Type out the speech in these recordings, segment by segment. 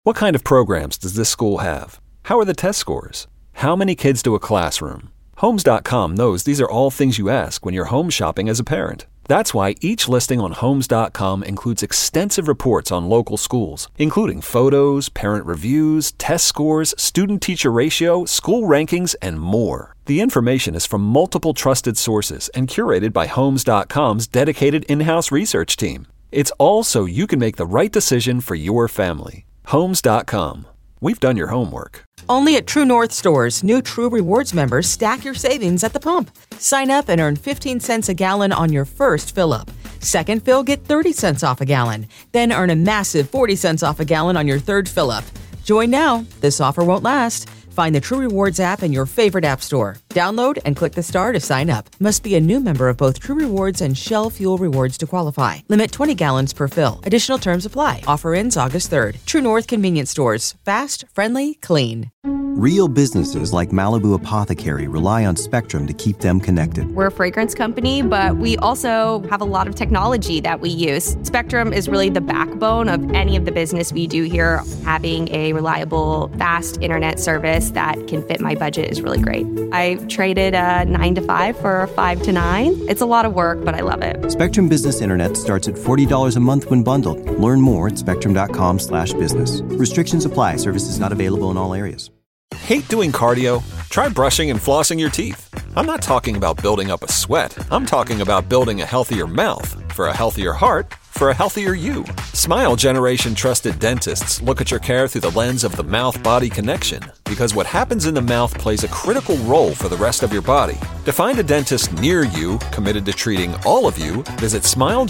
What kind of programs does this school have? How are the test scores? How many kids to a classroom? Homes.com knows these are all things you ask when you're home shopping as a parent. That's why each listing on Homes.com includes extensive reports on local schools, including photos, parent reviews, test scores, student-teacher ratio, school rankings, and more. The information is from multiple trusted sources and curated by Homes.com's dedicated in-house research team. It's all so you can make the right decision for your family. Homes.com. We've done your homework. Only at True North stores, new True Rewards members stack your savings at the pump. Sign up and earn 15 cents a gallon on your first fill-up. Second fill, get 30 cents off a gallon. Then earn a massive 40 cents off a gallon on your third fill-up. Join now. This offer won't last. Find the True Rewards app in your favorite app store. Download and click the star to sign up. Must be a new member of both True Rewards and Shell Fuel Rewards to qualify. Limit 20 gallons per fill. Additional terms apply. Offer ends August 3rd. True North Convenience Stores. Fast, friendly, clean. Real businesses like Malibu Apothecary rely on Spectrum to keep them connected. We're a fragrance company, but we also have a lot of technology that we use. Spectrum is really the backbone of any of the business we do here. Having a reliable, fast internet service that can fit my budget is really great. I traded a 9 to 5 for a 5 to 9. It's a lot of work, but I love it. Spectrum Business Internet starts at $40 a month when bundled. Learn more at spectrum.com/business. Restrictions apply. Services not available in all areas. Hate doing cardio? Try brushing and flossing your teeth. I'm not talking about building up a sweat. I'm talking about building a healthier mouth. For a healthier heart, for a healthier you. Smile Generation trusted dentists look at your care through the lens of the mouth-body connection, because what happens in the mouth plays a critical role for the rest of your body. To find a dentist near you committed to treating all of you, visit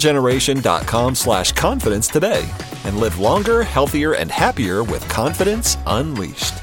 smilegeneration.com/confidence today and live longer, healthier, and happier with confidence unleashed.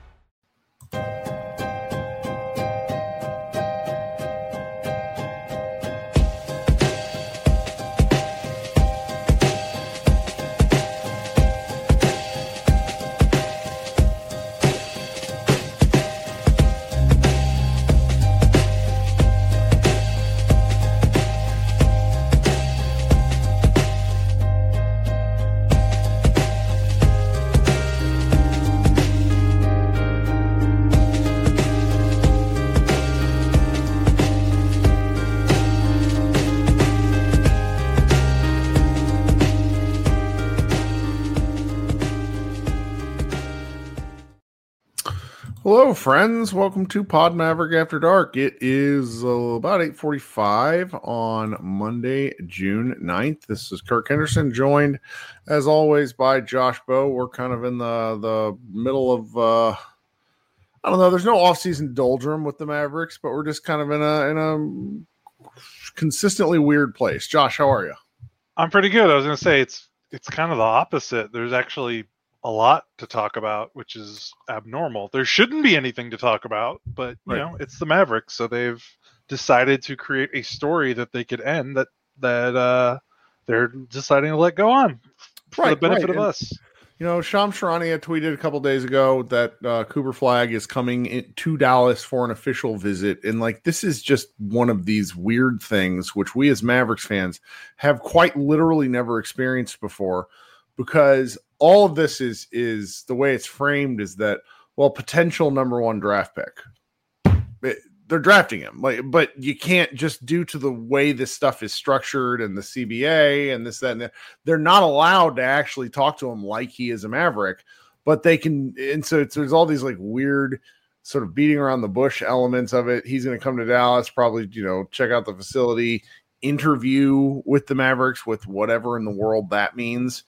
Hello, friends. Welcome to Pod Maverick After Dark. It is about 8:45 on Monday, June 9th. This is Kirk Henderson, joined, as always, by Josh Bowe. We're kind of in the middle of, I don't know, there's no off-season doldrum with the Mavericks, but we're just kind of in a consistently weird place. Josh, how are you? I'm pretty good. I was going to say it's kind of the opposite. There's actually a lot to talk about, which is abnormal. There shouldn't be anything to talk about, but you know, it's the Mavericks, so they've decided to create a story that they could end that they're deciding to let go on for the benefit of us. You know, Shams Charania had tweeted a couple days ago that Cooper Flagg is coming to Dallas for an official visit, and like this is just one of these weird things which we as Mavericks fans have quite literally never experienced before, because all of this is the way it's framed is that, well, potential number one draft pick. They're drafting him, but you can't just, due to the way this stuff is structured and the CBA and this, that, and that, they're not allowed to actually talk to him like he is a Maverick, but they can. And so there's all these like weird sort of beating around the bush elements of it. He's going to come to Dallas, probably, you know, check out the facility, interview with the Mavericks, with whatever in the world that means.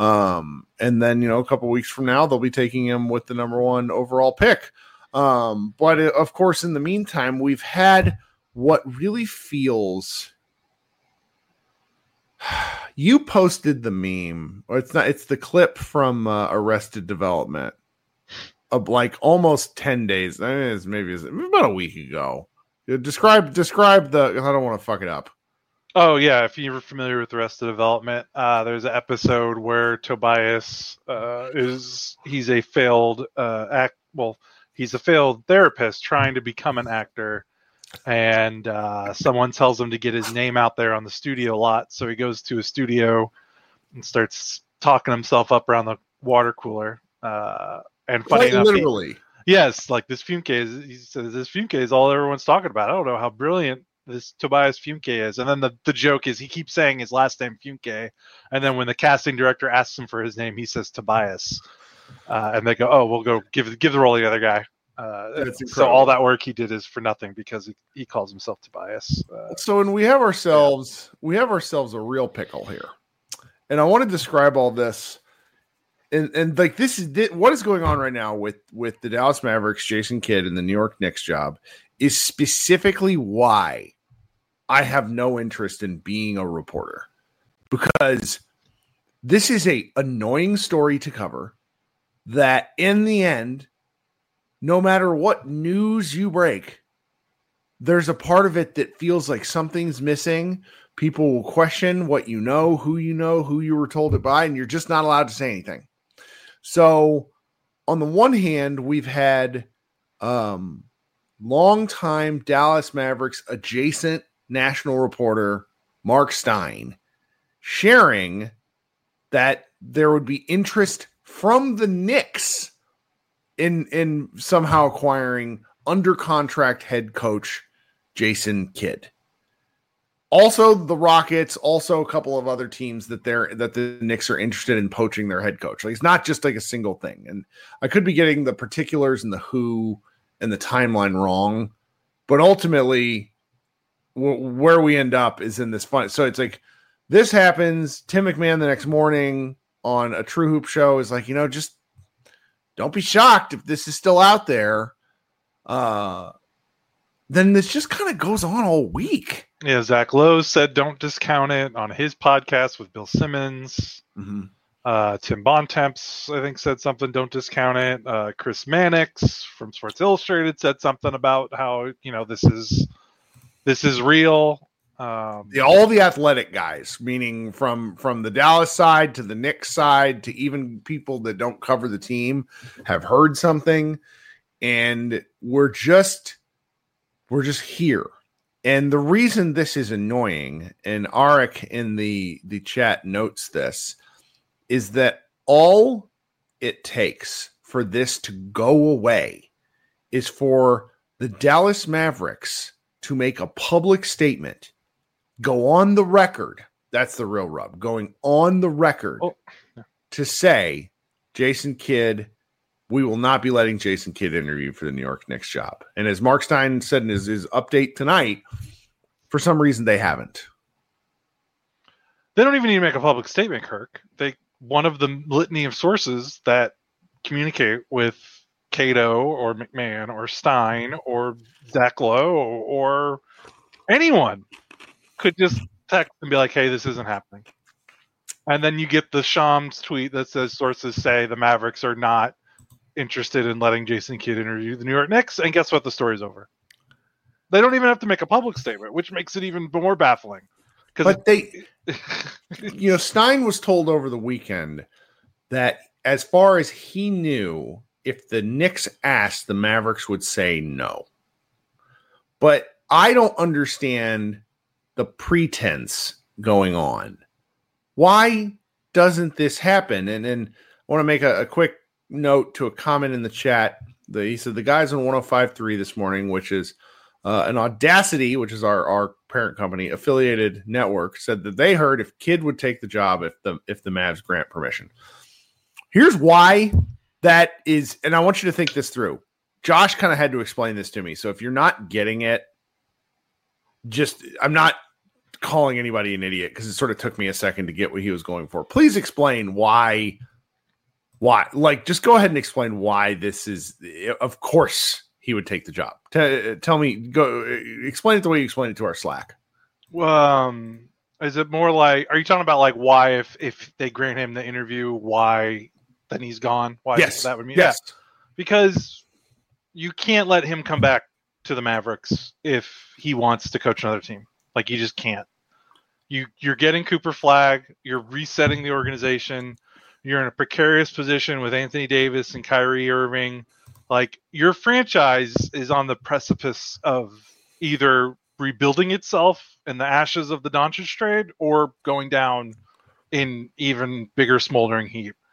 And then, you know, a couple weeks from now, they'll be taking him with the number one overall pick. But of course, in the meantime, we've had what really feels, you posted the meme, or it's the clip from Arrested Development of like almost 10 days. I mean, maybe about a week ago. Describe the, I don't want to fuck it up. Oh, yeah. If you're familiar with the rest of the development, there's an episode where Tobias he's a failed he's a failed therapist trying to become an actor. And someone tells him to get his name out there on the studio lot. So he goes to a studio and starts talking himself up around the water cooler. And funny Quite enough, literally. yes, like this Funke he says this Funke is all everyone's talking about. I don't know how brilliant this Tobias Funke is. And then the joke is he keeps saying his last name Funke, and then when the casting director asks him for his name, he says Tobias. And they go, "Oh, we'll go give the role to the other guy." So all that work he did is for nothing because he calls himself Tobias. So when we have ourselves a real pickle here, and I want to describe all this, and like this is what is going on right now with the Dallas Mavericks, Jason Kidd, and the New York Knicks job is specifically why I have no interest in being a reporter, because this is a annoying story to cover that in the end, no matter what news you break, there's a part of it that feels like something's missing. People will question what you know, who you were told it by, and you're just not allowed to say anything. So on the one hand, we've had longtime Dallas Mavericks adjacent national reporter Mark Stein sharing that there would be interest from the Knicks in somehow acquiring under contract head coach Jason Kidd. Also the Rockets, also a couple of other teams that the Knicks are interested in poaching their head coach. Like, it's not just like a single thing. And I could be getting the particulars and the who and the timeline wrong, but ultimately where we end up is in this fun. So it's like this happens. Tim McMahon the next morning on a True Hoop show is like, just don't be shocked if this is still out there. Then this just kind of goes on all week. Yeah, Zach Lowe said don't discount it on his podcast with Bill Simmons. Mm-hmm. Tim Bontemps, I think, said something, don't discount it. Chris Mannix from Sports Illustrated said something about how, this is real. All the athletic guys, meaning from the Dallas side to the Knicks side to even people that don't cover the team, have heard something, and we're just here. And the reason this is annoying, and Arik in the chat notes this, is that all it takes for this to go away is for the Dallas Mavericks to make a public statement, go on the record. That's the real rub. Going on the record to say, Jason Kidd, we will not be letting Jason Kidd interview for the New York Knicks job. And as Mark Stein said in his update tonight, for some reason they haven't. They don't even need to make a public statement, Kirk. One of the litany of sources that communicate with Cato or McMahon or Stein or Zach Lowe or anyone could just text and be like, hey, this isn't happening. And then you get the Shams tweet that says sources say the Mavericks are not interested in letting Jason Kidd interview the New York Knicks. And guess what? The story's over. They don't even have to make a public statement, which makes it even more baffling. But Stein was told over the weekend that as far as he knew, if the Knicks asked, the Mavericks would say no. But I don't understand the pretense going on. Why doesn't this happen? And I want to make a quick note to a comment in the chat. He said the guys on 105.3 this morning, which is an Audacity, which is our parent company affiliated network, said that they heard if Kidd would take the job if the Mavs grant permission. Here's why that is, and I want you to think this through. Josh kind of had to explain this to me. So if you're not getting it, I'm not calling anybody an idiot because it sort of took me a second to get what he was going for. Please explain why, like, just go ahead and explain why this is, of course he would take the job. Tell me, explain it the way you explained it to our Slack. Is it more like, are you talking about like why if they grant him the interview, why then he's gone? Why yes. That would mean? Yes. Yeah. Because you can't let him come back to the Mavericks if he wants to coach another team. Like, you just can't. You're getting Cooper Flagg. You're resetting the organization. You're in a precarious position with Anthony Davis and Kyrie Irving. Like, your franchise is on the precipice of either rebuilding itself in the ashes of the Doncic trade or going down in even bigger smoldering heap.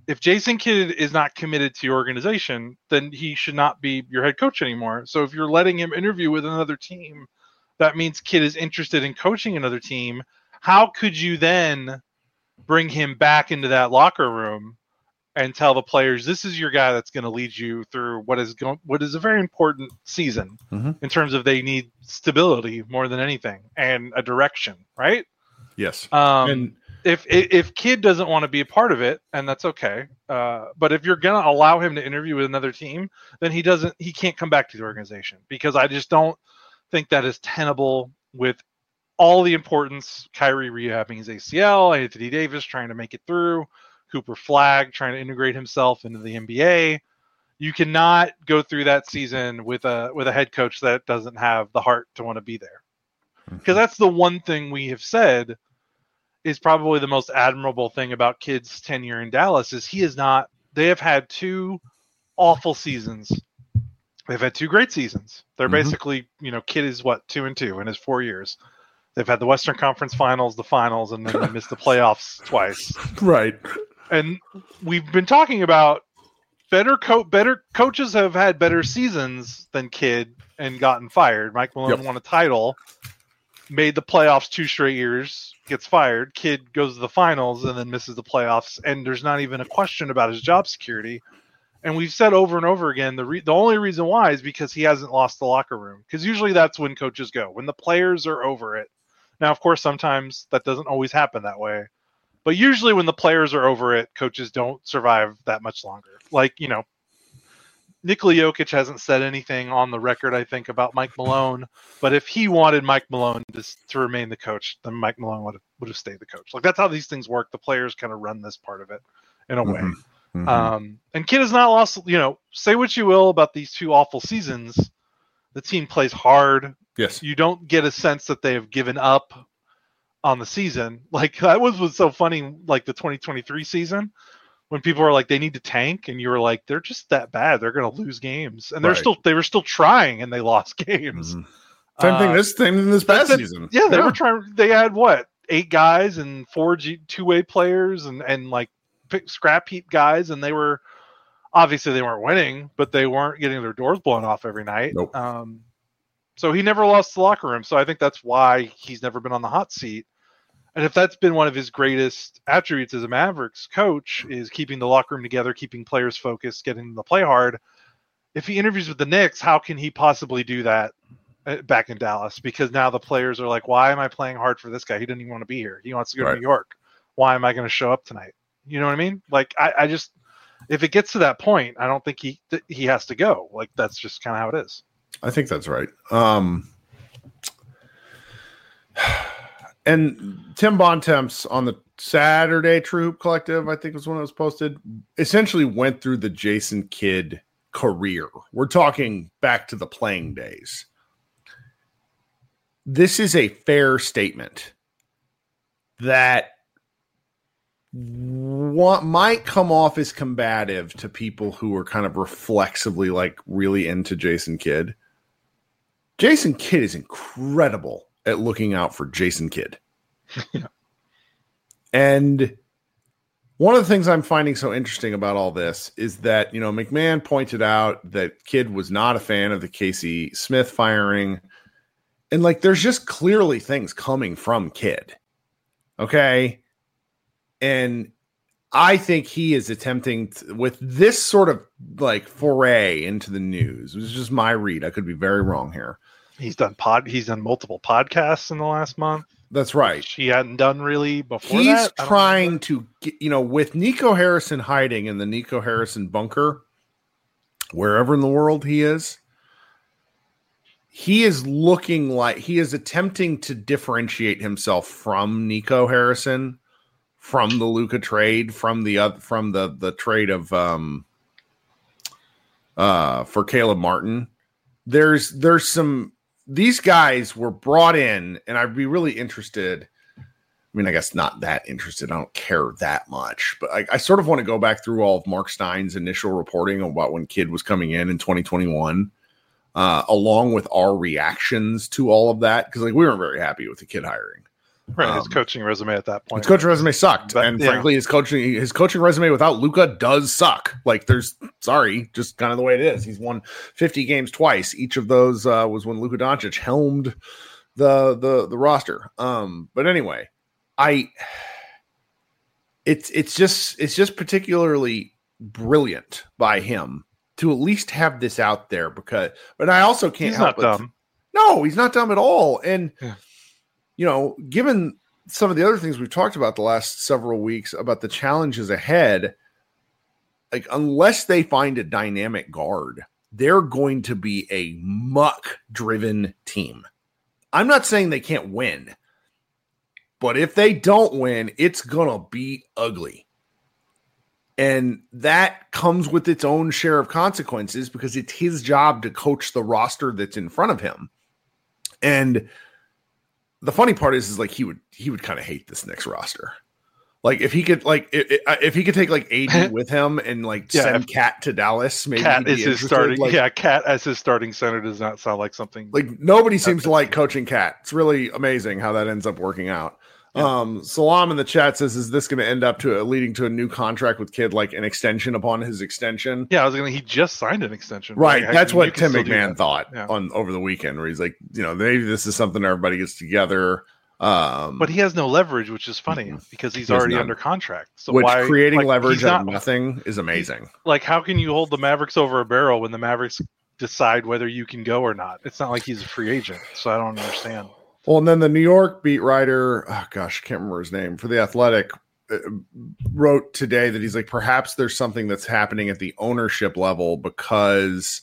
if Jason Kidd is not committed to your organization, then he should not be your head coach anymore. So if you're letting him interview with another team, that means Kidd is interested in coaching another team. How could you then bring him back into that locker room and tell the players, this is your guy that's going to lead you through what is a very important season in terms of they need stability more than anything and a direction, right? Yes. And if Kidd doesn't want to be a part of it, and that's okay. But if you're going to allow him to interview with another team, then he can't come back to the organization, because I just don't think that is tenable with all the importance. Kyrie rehabbing his ACL, Anthony Davis trying to make it through, Cooper Flagg trying to integrate himself into the NBA. You cannot go through that season with a head coach that doesn't have the heart to want to be there. Because that's the one thing we have said is probably the most admirable thing about Kidd's tenure in Dallas is they have had 2 awful seasons. They've had 2 great seasons. They're basically, Kidd is 2-2 in his 4 years. They've had the Western Conference Finals, the finals, and then they missed the playoffs twice. Right. And we've been talking about better coaches have had better seasons than Kidd and gotten fired. Mike Malone won a title, made the playoffs 2 straight years, gets fired. Kidd goes to the finals and then misses the playoffs, and there's not even a question about his job security. And we've said over and over again, the only reason why is because he hasn't lost the locker room. Because usually that's when coaches go, when the players are over it. Now, of course, sometimes that doesn't always happen that way. But usually when the players are over it, coaches don't survive that much longer. Like, Nikola Jokic hasn't said anything on the record, I think, about Mike Malone. But if he wanted Mike Malone to remain the coach, then Mike Malone would have stayed the coach. Like, that's how these things work. The players kind of run this part of it in a way. And Kidd has not lost, say what you will about these 2 awful seasons. The team plays hard. Yes. You don't get a sense that they have given up on the season. Like, that was so funny, like the 2023 season, when people were like, they need to tank, and you were like, they're just that bad. They're going to lose games. And they were still trying, and they lost games. Same thing this past season. Yeah, they were trying. They had 8 guys and 4 two-way players and like scrap heap guys, and they were obviously they weren't winning, but they weren't getting their doors blown off every night. Nope. So he never lost the locker room. So I think that's why he's never been on the hot seat. And if that's been one of his greatest attributes as a Mavericks coach, is keeping the locker room together, keeping players focused, getting them to play hard. If he interviews with the Knicks, how can he possibly do that back in Dallas? Because now the players are like, why am I playing hard for this guy? He didn't even want to be here. He wants to go to New York. Why am I going to show up tonight? You know what I mean? Like, I just, if it gets to that point, I don't think he has to go. Like, that's just kind of how it is. I think that's right. And Tim Bontemps on the Saturday True Hoop Collective, I think was when it was posted, essentially went through the Jason Kidd career. We're talking back to the playing days. This is a fair statement that what might come off as combative to people who are kind of reflexively like really into Jason Kidd. Jason Kidd is incredible at looking out for Jason Kidd. Yeah. And one of the things I'm finding so interesting about all this is that, McMahon pointed out that Kidd was not a fan of the Casey Smith firing. And like, there's just clearly things coming from Kidd. Okay. And I think he is attempting with this sort of like foray into the news. It was just my read. I could be very wrong here. He's done multiple podcasts in the last month. That's right. Which he hadn't done really before. He's trying to get, with Nico Harrison hiding in the Nico Harrison bunker, wherever in the world he is looking like he is attempting to differentiate himself from Nico Harrison, from the Luka trade, from the trade of for Caleb Martin. There's some. These guys were brought in, and I'd be really interested. I mean, I guess not that interested. I don't care that much, but I sort of want to go back through all of Mark Stein's initial reporting about when Kidd was coming in 2021, along with our reactions to all of that, because like we weren't very happy with the Kidd hiring. Right, his coaching resume at that point. His coaching resume sucked, and yeah. frankly, his coaching resume without Luka does suck. Like, just kind of the way it is. He's won 50 games twice. Each of those was when Luka Doncic helmed the roster. But anyway, it's just particularly brilliant by him to at least have this out there but I also can't help it. Dumb. No, he's not dumb at all. And given some of the other things we've talked about the last several weeks about the challenges ahead, like unless they find a dynamic guard, they're going to be a muck-driven team. I'm not saying they can't win, but if they don't win, it's going to be ugly. And that comes with its own share of consequences because it's his job to coach the roster that's in front of him. And the funny part is like he would kind of hate this Knicks roster. Like if he could if he could take like AD with him and send Cat to Dallas, maybe Cat is his starting. Cat as his starting center does not sound like something. Like nobody seems to like coaching Cat. It's really amazing how that ends up working out. Yeah. Salam in the chat says, "Is this going to end up leading to a new contract with Kidd, like an extension upon his extension?" Yeah, he just signed an extension, right? That's what Tim McMahon thought over the weekend, where he's like, maybe this is something everybody gets together. But he has no leverage, which is funny because he's already under contract. So creating leverage out of nothing is amazing. Like, how can you hold the Mavericks over a barrel when the Mavericks decide whether you can go or not? It's not like he's a free agent, so I don't understand. Well, and then the New York beat writer, I can't remember his name, for The Athletic, wrote today that he's like, perhaps there's something that's happening at the ownership level because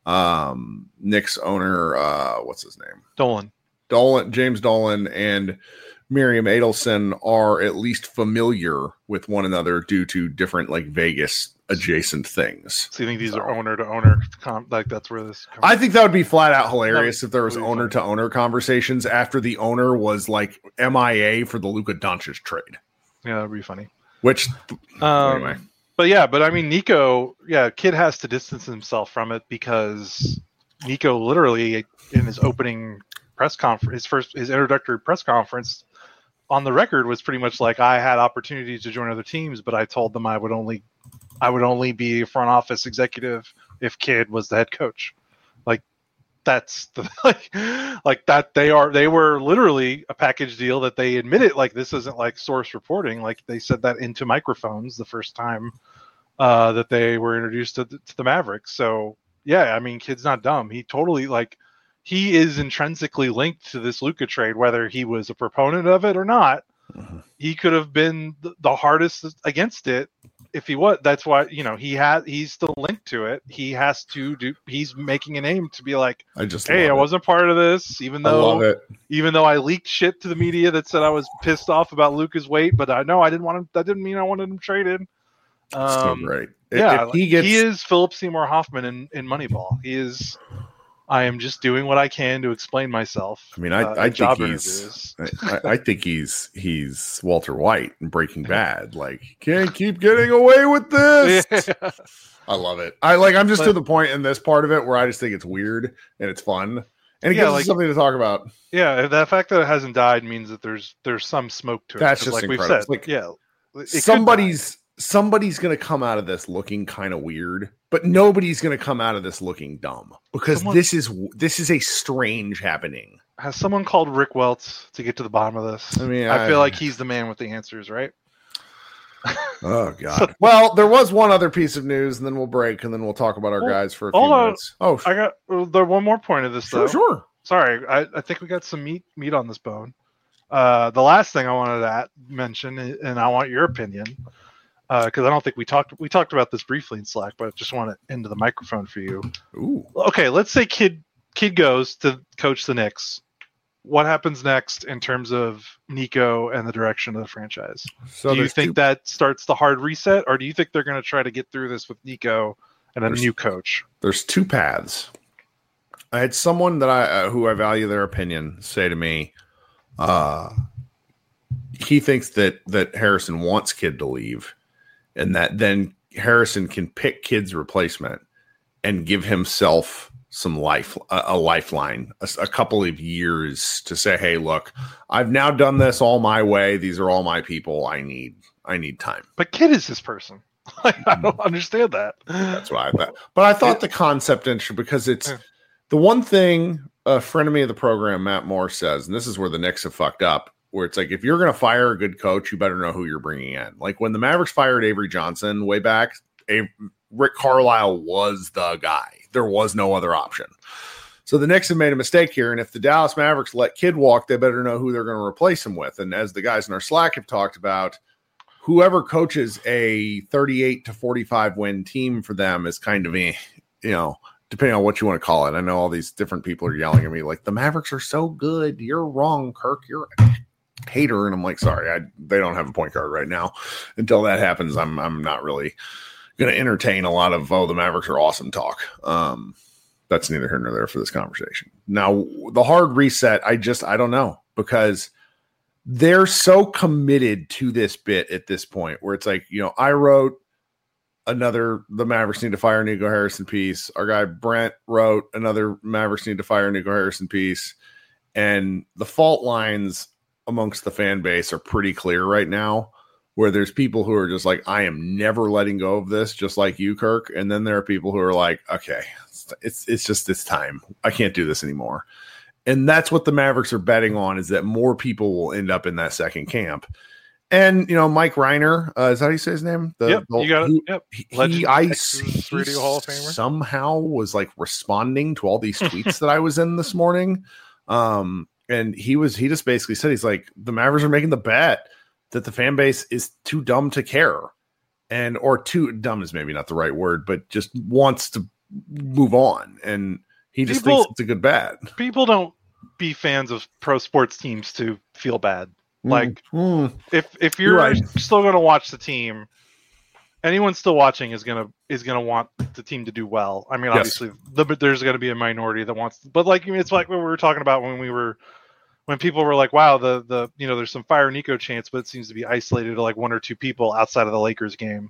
Knicks owner, what's his name? James Dolan and Miriam Adelson are at least familiar with one another due to different Vegas adjacent things. So you think these are owner to owner? That's where this comes I think that would be flat out hilarious if there was owner to owner conversations after the owner was MIA for the Luka Doncic trade. Yeah, that'd be funny. Which anyway. But I mean, Nico, Kidd has to distance himself from it because Nico literally in his opening press conference, his introductory press conference on the record was pretty much like, I had opportunities to join other teams, but I told them I would only be a front office executive if Kidd was the head coach. That's the that they were literally a package deal that they admitted. This isn't source reporting. They said that into microphones the first time that they were introduced to the Mavericks. So yeah, I mean, Kidd's not dumb. He totally he is intrinsically linked to this Luka trade, whether he was a proponent of it or not. Mm-hmm. He could have been the hardest against it if he was. That's why, he's still linked to it. He has to he's making a name to be like, I wasn't part of this, even though I leaked shit to the media that said I was pissed off about Luka's weight, but I know I didn't want him. That didn't mean I wanted him traded. So great. He is Philip Seymour Hoffman in Moneyball. He is. I am just doing what I can to explain myself. I mean, I think he's Walter White in Breaking Bad. Can't keep getting away with this. Yeah. I love it. I'm just to the point in this part of it where I just think it's weird and it's fun, and it gives us something to talk about. Yeah, the fact that it hasn't died means that there's some smoke to it. That's just incredible. We've said, somebody's going to come out of this looking kind of weird, but nobody's going to come out of this looking dumb because this is a strange happening. Has someone called Rick Welts to get to the bottom of this? I mean, I feel like he's the man with the answers, right? Oh God. Well, there was one other piece of news, and then we'll break, and then we'll talk about our guys for a few minutes. Oh, I got there one more point of this though. Sure. Sorry, I think we got some meat on this bone. The last thing I wanted to mention, and I want your opinion. Because I don't think we talked about this briefly in Slack, but I just want it into the microphone for you. Ooh. Okay, let's say Kidd goes to coach the Knicks. What happens next in terms of Nico and the direction of the franchise? So do you think that starts the hard reset, or do you think they're going to try to get through this with Nico and a new coach? There's two paths. I had someone that who I value their opinion say to me, he thinks that Harrison wants Kidd to leave. And that then Harrison can pick Kidd's replacement and give himself a lifeline, a couple of years to say, hey, look, I've now done this all my way. These are all my people. I need time. But Kidd is this person. I don't understand that. That's why I thought. But I thought the concept interesting because it's the one thing a friend of me of the program, Matt Moore, says, and this is where the Knicks have fucked up, where it's like, if you're going to fire a good coach, you better know who you're bringing in. Like when the Mavericks fired Avery Johnson way back, Rick Carlisle was the guy. There was no other option. So the Knicks have made a mistake here, and if the Dallas Mavericks let Kidd walk, they better know who they're going to replace him with. And as the guys in our Slack have talked about, whoever coaches a 38 to 45 win team for them is kind of, depending on what you want to call it. I know all these different people are yelling at me like, the Mavericks are so good. You're wrong, Kirk. You're a hater. And I'm like, sorry, they don't have a point guard right now. Until that happens, I'm not really going to entertain a lot of, the Mavericks are awesome talk. That's neither here nor there for this conversation. Now, the hard reset, I don't know, because they're so committed to this bit at this point where it's like, I wrote the Mavericks need to fire Nico Harrison piece. Our guy Brent wrote another Mavericks need to fire Nico Harrison piece. And the fault lines amongst the fan base are pretty clear right now, where there's people who are just like, I am never letting go of this, just like you, Kirk. And then there are people who are like, okay, it's time. I can't do this anymore. And that's what the Mavericks are betting on, is that more people will end up in that second camp. And, Mike Reiner, is that how you say his name? You got it. Yep. He Hall of Famer. Somehow was like responding to all these tweets that I was in this morning. And he just basically said, he's like, the Mavericks are making the bet that the fan base is too dumb to care. Or too dumb is maybe not the right word, but just wants to move on. And he just thinks it's a good bet. People don't be fans of pro sports teams to feel bad. Like if you're right, still going to watch the team, anyone still watching is going to want the team to do well. I mean, obviously there's going to be a minority that wants, but like, it's like what we were talking about when people were like, wow, the there's some fire Nico chants, but it seems to be isolated to like one or two people outside of the Lakers game.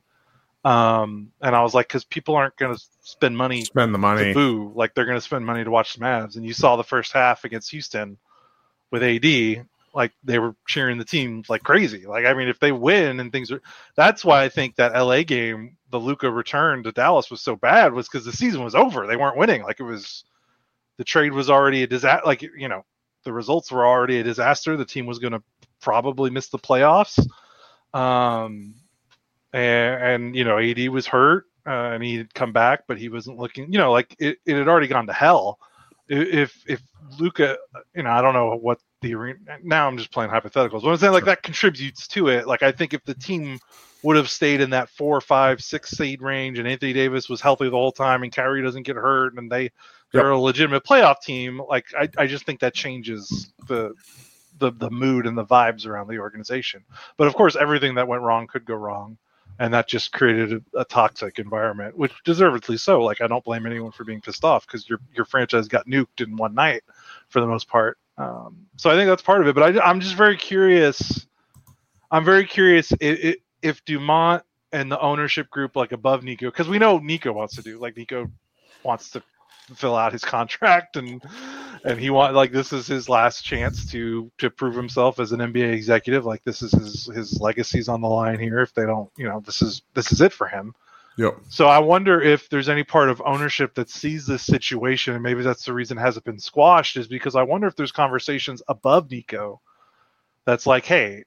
And I was like, because people aren't going to spend the money to boo, like they're going to spend money to watch the Mavs. And you saw the first half against Houston with AD, like they were cheering the team like crazy. Like, I mean, if they win and that's why I think that LA game, the Luka return to Dallas was so bad, was because the season was over. They weren't winning. Like the trade was already a disaster. Like, the results were already a disaster. The team was going to probably miss the playoffs. And AD was hurt and he'd come back, but he wasn't looking, like it had already gone to hell. If Luka, I don't know what the arena, now I'm just playing hypotheticals, but I'm saying like that contributes to it. Like, I think if the team would have stayed in that 4, 5, 6 seed range and Anthony Davis was healthy the whole time and Kyrie doesn't get hurt and they're a legitimate playoff team, like I just think that changes the mood and the vibes around the organization. But of course, everything that went wrong could go wrong. And that just created a toxic environment, which deservedly so. Like, I don't blame anyone for being pissed off because your franchise got nuked in one night for the most part. So I think that's part of it. But I'm just very curious. I'm very curious if Dumont and the ownership group, like above Nico, because we know Nico wants to do, like Nico wants to fill out his contract and this is his last chance to prove himself as an NBA executive. Like, this is his legacy's on the line here. If they don't, this is it for him. Yep. So I wonder if there's any part of ownership that sees this situation, and maybe that's the reason it hasn't been squashed, is because I wonder if there's conversations above Nico that's like, hey,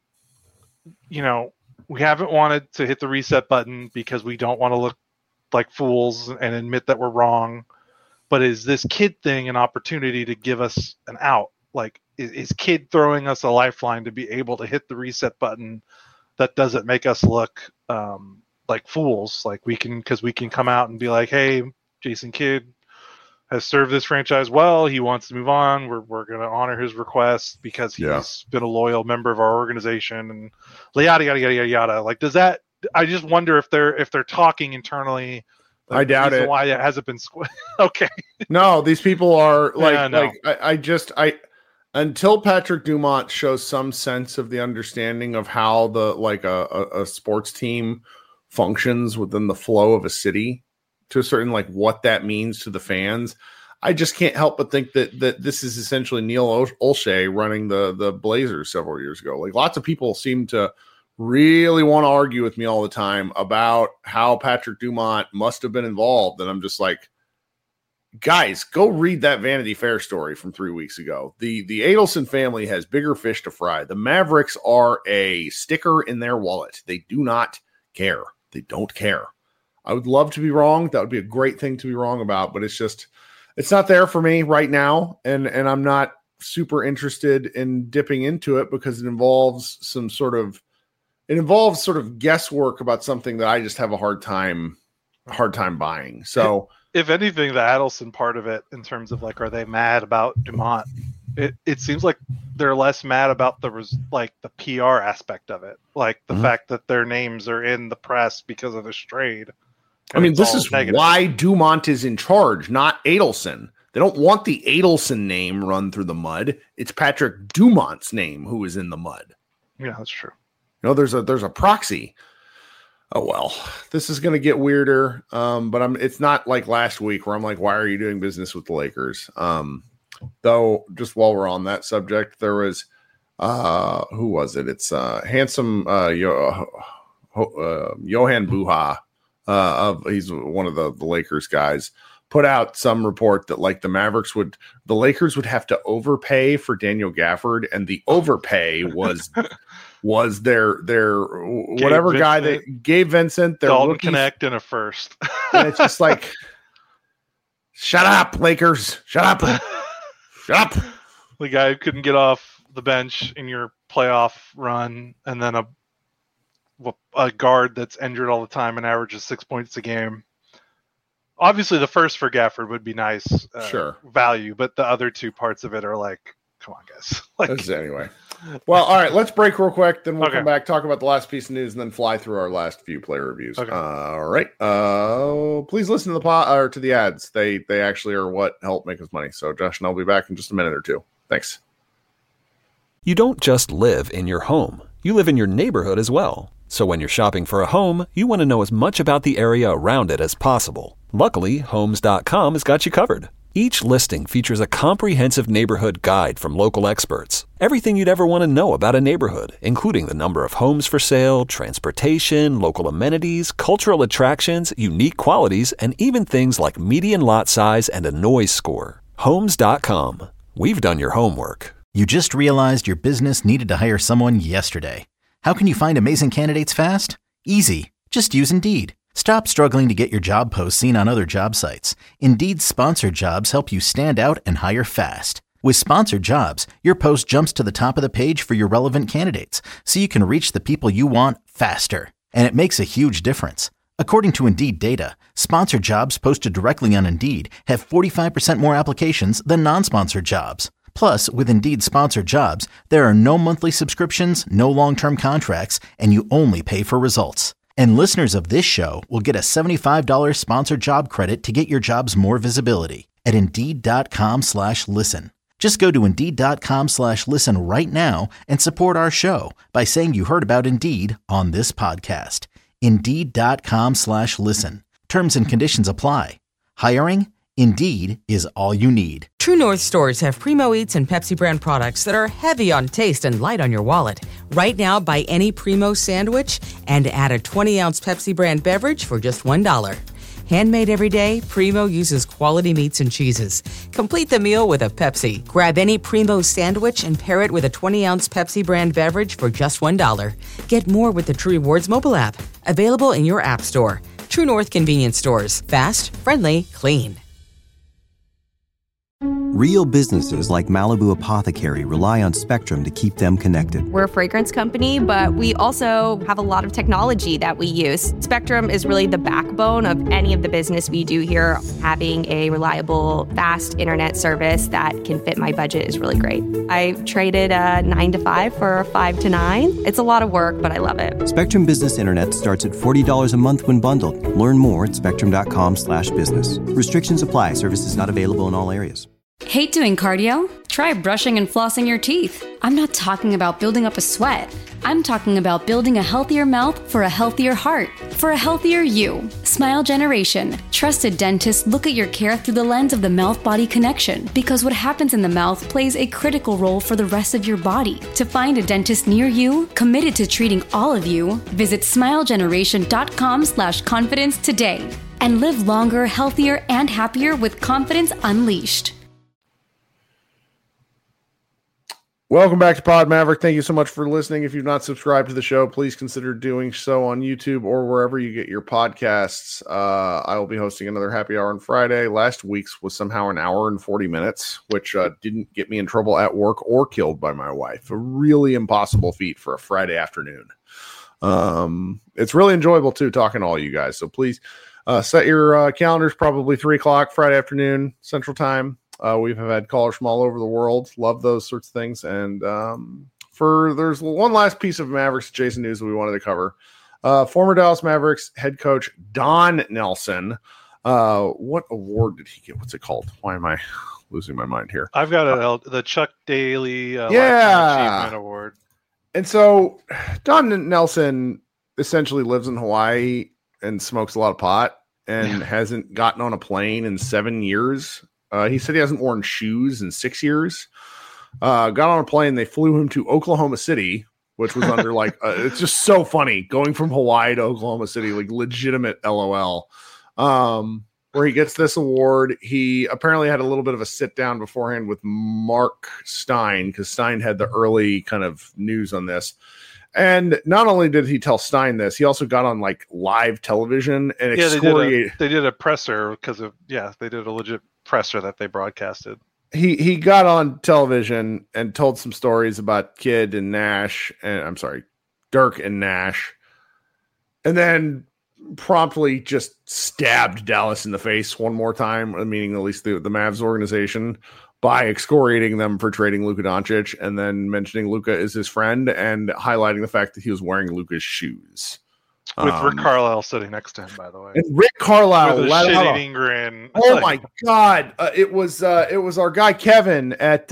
we haven't wanted to hit the reset button because we don't want to look like fools and admit that we're wrong. But is this Kidd thing an opportunity to give us an out? Like, is Kidd throwing us a lifeline to be able to hit the reset button that doesn't make us look like fools? Like, we can come out and be like, hey, Jason Kidd has served this franchise well. He wants to move on. We're going to honor his request because he's been a loyal member of our organization and yada, yada, yada, yada, yada. Like, does that, I just wonder if they're talking internally. I doubt it. Why it hasn't been okay. No, these people are like, until Patrick Dumont shows some sense of the understanding of how a sports team functions within the flow of a city, to a certain, like, what that means to the fans. I just can't help but think that this is essentially Neil Olshey running the Blazers several years ago. Like, lots of people seem to really want to argue with me all the time about how Patrick Dumont must have been involved. And I'm just like, guys, go read that Vanity Fair story from 3 weeks ago. The Adelson family has bigger fish to fry. The Mavericks are a sticker in their wallet. They do not care. They don't care. I would love to be wrong. That would be a great thing to be wrong about, but it's not there for me right now. And I'm not super interested in dipping into it because it involves sort of guesswork about something that I just have a hard time buying. So if anything, the Adelson part of it, in terms of like, are they mad about Dumont? It seems like they're less mad about the PR aspect of it, like the fact that their names are in the press because of this trade. I mean, this is negative. Why Dumont is in charge, not Adelson. They don't want the Adelson name run through the mud. It's Patrick Dumont's name who is in the mud. Yeah, that's true. You know, there's a proxy. Oh, well, this is going to get weirder. But it's not like last week where I'm like, why are you doing business with the Lakers? Though, just while we're on that subject, there was, who was it? It's handsome Johan Buha. He's one of the Lakers guys, put out some report that like the Lakers would have to overpay for Daniel Gafford, and the overpay was their whatever Vincent, guy that gave Vincent their Dalton Connect in a first. And it's just like, shut up, Lakers, shut up. The guy who couldn't get off the bench in your playoff run, and then a guard that's injured all the time and averages 6 points a game. Obviously, the first for Gafford would be nice, sure, value, but the other two parts of it are like, come on, guys. Anyway. Well, all right, let's break real quick. Then we'll come back, talk about the last piece of news, and then fly through our last few player reviews. Okay. All right. Please listen to to the ads. They actually are what help make us money. So Josh and I'll be back in just a minute or two. Thanks. You don't just live in your home. You live in your neighborhood as well. So when you're shopping for a home, you want to know as much about the area around it as possible. Luckily, Homes.com has got you covered. Each listing features a comprehensive neighborhood guide from local experts. Everything you'd ever want to know about a neighborhood, including the number of homes for sale, transportation, local amenities, cultural attractions, unique qualities, and even things like median lot size and a noise score. Homes.com. We've done your homework. You just realized your business needed to hire someone yesterday. How can you find amazing candidates fast? Easy. Just use Indeed. Stop struggling to get your job posts seen on other job sites. Indeed's sponsored jobs help you stand out and hire fast. With sponsored jobs, your post jumps to the top of the page for your relevant candidates, so you can reach the people you want faster. And it makes a huge difference. According to Indeed data, sponsored jobs posted directly on Indeed have 45% more applications than non-sponsored jobs. Plus, with Indeed sponsored jobs, there are no monthly subscriptions, no long-term contracts, and you only pay for results. And listeners of this show will get a $75 sponsored job credit to get your jobs more visibility at Indeed.com/listen. Just go to Indeed.com/listen right now and support our show by saying you heard about Indeed on this podcast. Indeed.com/listen. Terms and conditions apply. Hiring? Indeed is all you need. True North stores have Primo Eats and Pepsi brand products that are heavy on taste and light on your wallet. Right now, buy any Primo sandwich and add a 20-ounce Pepsi brand beverage for just $1. Handmade every day, Primo uses quality meats and cheeses. Complete the meal with a Pepsi. Grab any Primo sandwich and pair it with a 20-ounce Pepsi brand beverage for just $1. Get more with the True Rewards mobile app. Available in your app store. True North convenience stores. Fast, friendly, clean. Real businesses like Malibu Apothecary rely on Spectrum to keep them connected. We're a fragrance company, but we also have a lot of technology that we use. Spectrum is really the backbone of any of the business we do here. Having a reliable, fast internet service that can fit my budget is really great. I traded a 9 to 5 for a 5 to 9. It's a lot of work, but I love it. Spectrum Business Internet starts at $40 a month when bundled. Learn more at spectrum.com/business. Restrictions apply. Services not available in all areas. Hate doing cardio? Try brushing and flossing your teeth. I'm not talking about building up a sweat. I'm talking about building a healthier mouth for a healthier heart, for a healthier you. Smile Generation. Trusted dentists look at your care through the lens of the mouth-body connection, because what happens in the mouth plays a critical role for the rest of your body. To find a dentist near you, committed to treating all of you, visit smilegeneration.com/confidence today and live longer, healthier, and happier with confidence unleashed. Welcome back to Pod Maverick. Thank you so much for listening. If you've not subscribed to the show, please consider doing so on YouTube or wherever you get your podcasts. I will be hosting another happy hour on Friday. Last week's was somehow an hour and 40 minutes, which didn't get me in trouble at work or killed by my wife. A really impossible feat for a Friday afternoon. It's really enjoyable, too, talking to all you guys. So please set your calendars, probably 3 o'clock Friday afternoon, Central Time. We've had callers from all over the world. Love those sorts of things. And there's one last piece of Mavericks Jason news that we wanted to cover. Former Dallas Mavericks head coach Don Nelson. What award did he get? What's it called? Why am I losing my mind here? I've got the Chuck Daly Lifetime Achievement Award. And so Don Nelson essentially lives in Hawaii and smokes a lot of pot and hasn't gotten on a plane in 7 years. He said he hasn't worn shoes in 6 years. Got on a plane. They flew him to Oklahoma City, which was under it's just so funny going from Hawaii to Oklahoma City, like legitimate LOL. Where he gets this award. He apparently had a little bit of a sit down beforehand with Mark Stein, because Stein had the early kind of news on this. And not only did he tell Stein this, he also got on live television and excoriated. They did a presser because of they did a legit presser that they broadcasted. He got on television and told some stories about Dirk and Nash, and then promptly just stabbed Dallas in the face one more time, meaning at least the Mavs organization, by excoriating them for trading Luka Doncic, and then mentioning Luka is his friend and highlighting the fact that he was wearing Luka's shoes. With Rick Carlisle sitting next to him, by the way. And Rick Carlisle with a shit-eating grin. Oh my God! It was our guy Kevin at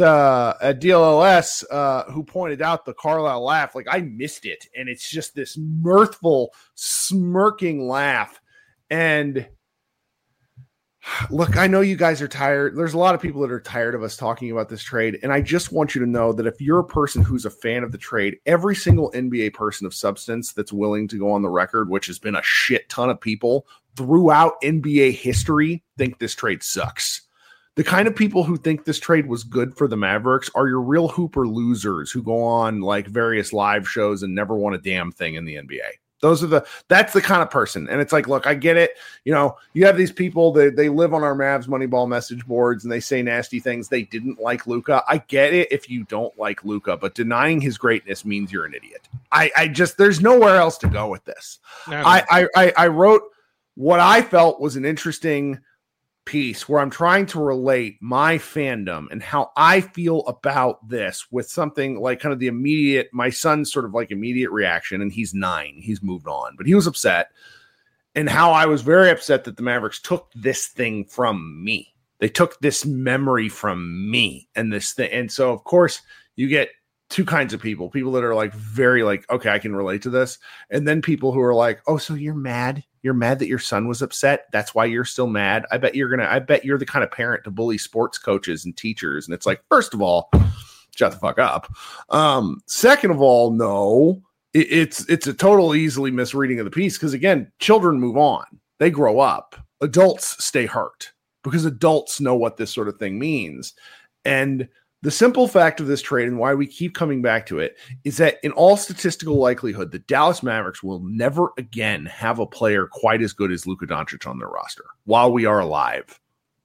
DLLS who pointed out the Carlisle laugh. I missed it, and it's just this mirthful, smirking laugh. And look, I know you guys are tired. There's a lot of people that are tired of us talking about this trade. And I just want you to know that if you're a person who's a fan of the trade, every single NBA person of substance that's willing to go on the record, which has been a shit ton of people throughout NBA history, think this trade sucks. The kind of people who think this trade was good for the Mavericks are your real hooper losers who go on various live shows and never won a damn thing in the NBA. That's the kind of person. And it's look, I get it. You have these people that they live on our Mavs Moneyball message boards and they say nasty things. They didn't like Luka. I get it if you don't like Luka, but denying his greatness means you're an idiot. I just, there's nowhere else to go with this. No. I wrote what I felt was an interesting piece where I'm trying to relate my fandom and how I feel about this with something kind of the immediate, my son's sort of immediate reaction, and he's 9, he's moved on, but he was upset, and how I was very upset that the Mavericks took this thing from me. They took this memory from me and this thing. And so of course you get two kinds of people that are very okay, I can relate to this. And then people who are oh, so you're mad? You're mad that your son was upset? That's why you're still mad? I bet you're the kind of parent to bully sports coaches and teachers. And it's first of all, shut the fuck up. Second of all, no, it's a total easily misreading of the piece. Because again, children move on. They grow up. Adults stay hurt because adults know what this sort of thing means. And the simple fact of this trade, and why we keep coming back to it, is that in all statistical likelihood, the Dallas Mavericks will never again have a player quite as good as Luka Doncic on their roster while we are alive.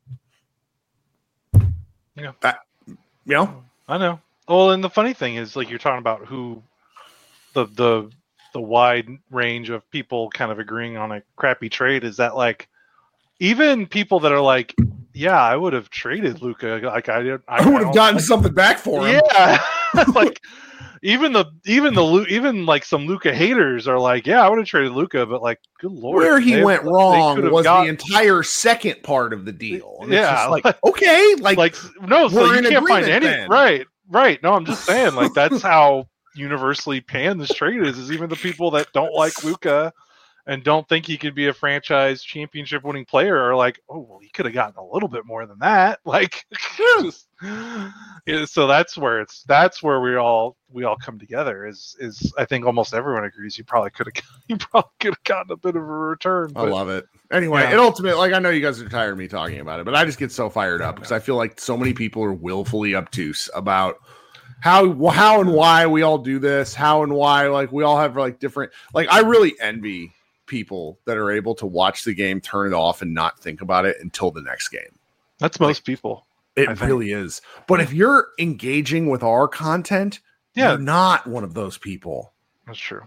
Yeah. I know. Well, and the funny thing is, you're talking about who the wide range of people kind of agreeing on a crappy trade is that even people that are yeah, I would have traded Luka. I would have gotten something back for him. Yeah. even like some Luka haters are like, yeah, I would have traded Luka, but like, good lord, where he went wrong was the entire second part of the deal. And yeah, it's just like okay, like no, so you can't find any then. right. No, I'm just saying, like, that's how universally panned this trade is even the people that don't like Luka and don't think he could be a franchise championship winning player are like, oh, well, he could have gotten a little bit more than that. Like, so that's where we all come together is I think almost everyone agrees you probably could have gotten a bit of a return. I love it. Anyway, it ultimately, like, I know you guys are tired of me talking about it, but I just get so fired up because I feel like so many people are willfully obtuse about how and why we all do this, how and why, like, we all have like different, like, I really envy people that are able to watch the game, turn it off, and not think about it until the next game. That's most people. It really is. But if you're engaging with our content, you're not one of those people. That's true.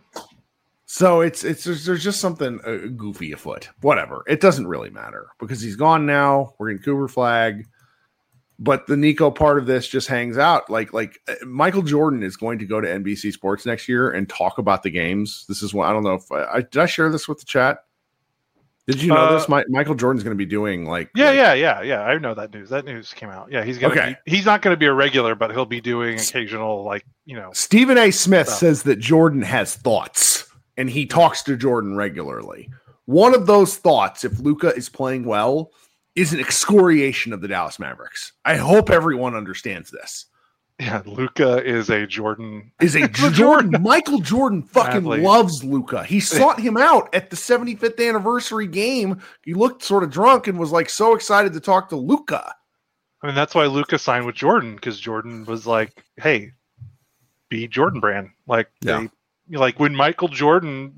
So there's just something goofy afoot. Whatever. It doesn't really matter because he's gone now. We're in Cooper Flag. But the Nico part of this just hangs out. Like Michael Jordan is going to go to NBC Sports next year and talk about the games. This is what I don't know if did I share this with the chat? Did you know this? Michael Jordan's going to be doing like yeah. I know that news. That news came out. Yeah, he's not going to be a regular, but he'll be doing occasional, like, you know. Stephen A. Smith says that Jordan has thoughts and he talks to Jordan regularly. One of those thoughts, if Luka is playing well, is an excoriation of the Dallas Mavericks. I hope everyone understands this. Yeah, Luka is a Jordan. Michael Jordan fucking loves Luka. He sought him out at the 75th anniversary game. He looked sort of drunk and was like so excited to talk to Luka. I mean, that's why Luka signed with Jordan, because Jordan was like, "Hey, be Jordan Brand." Like, like when Michael Jordan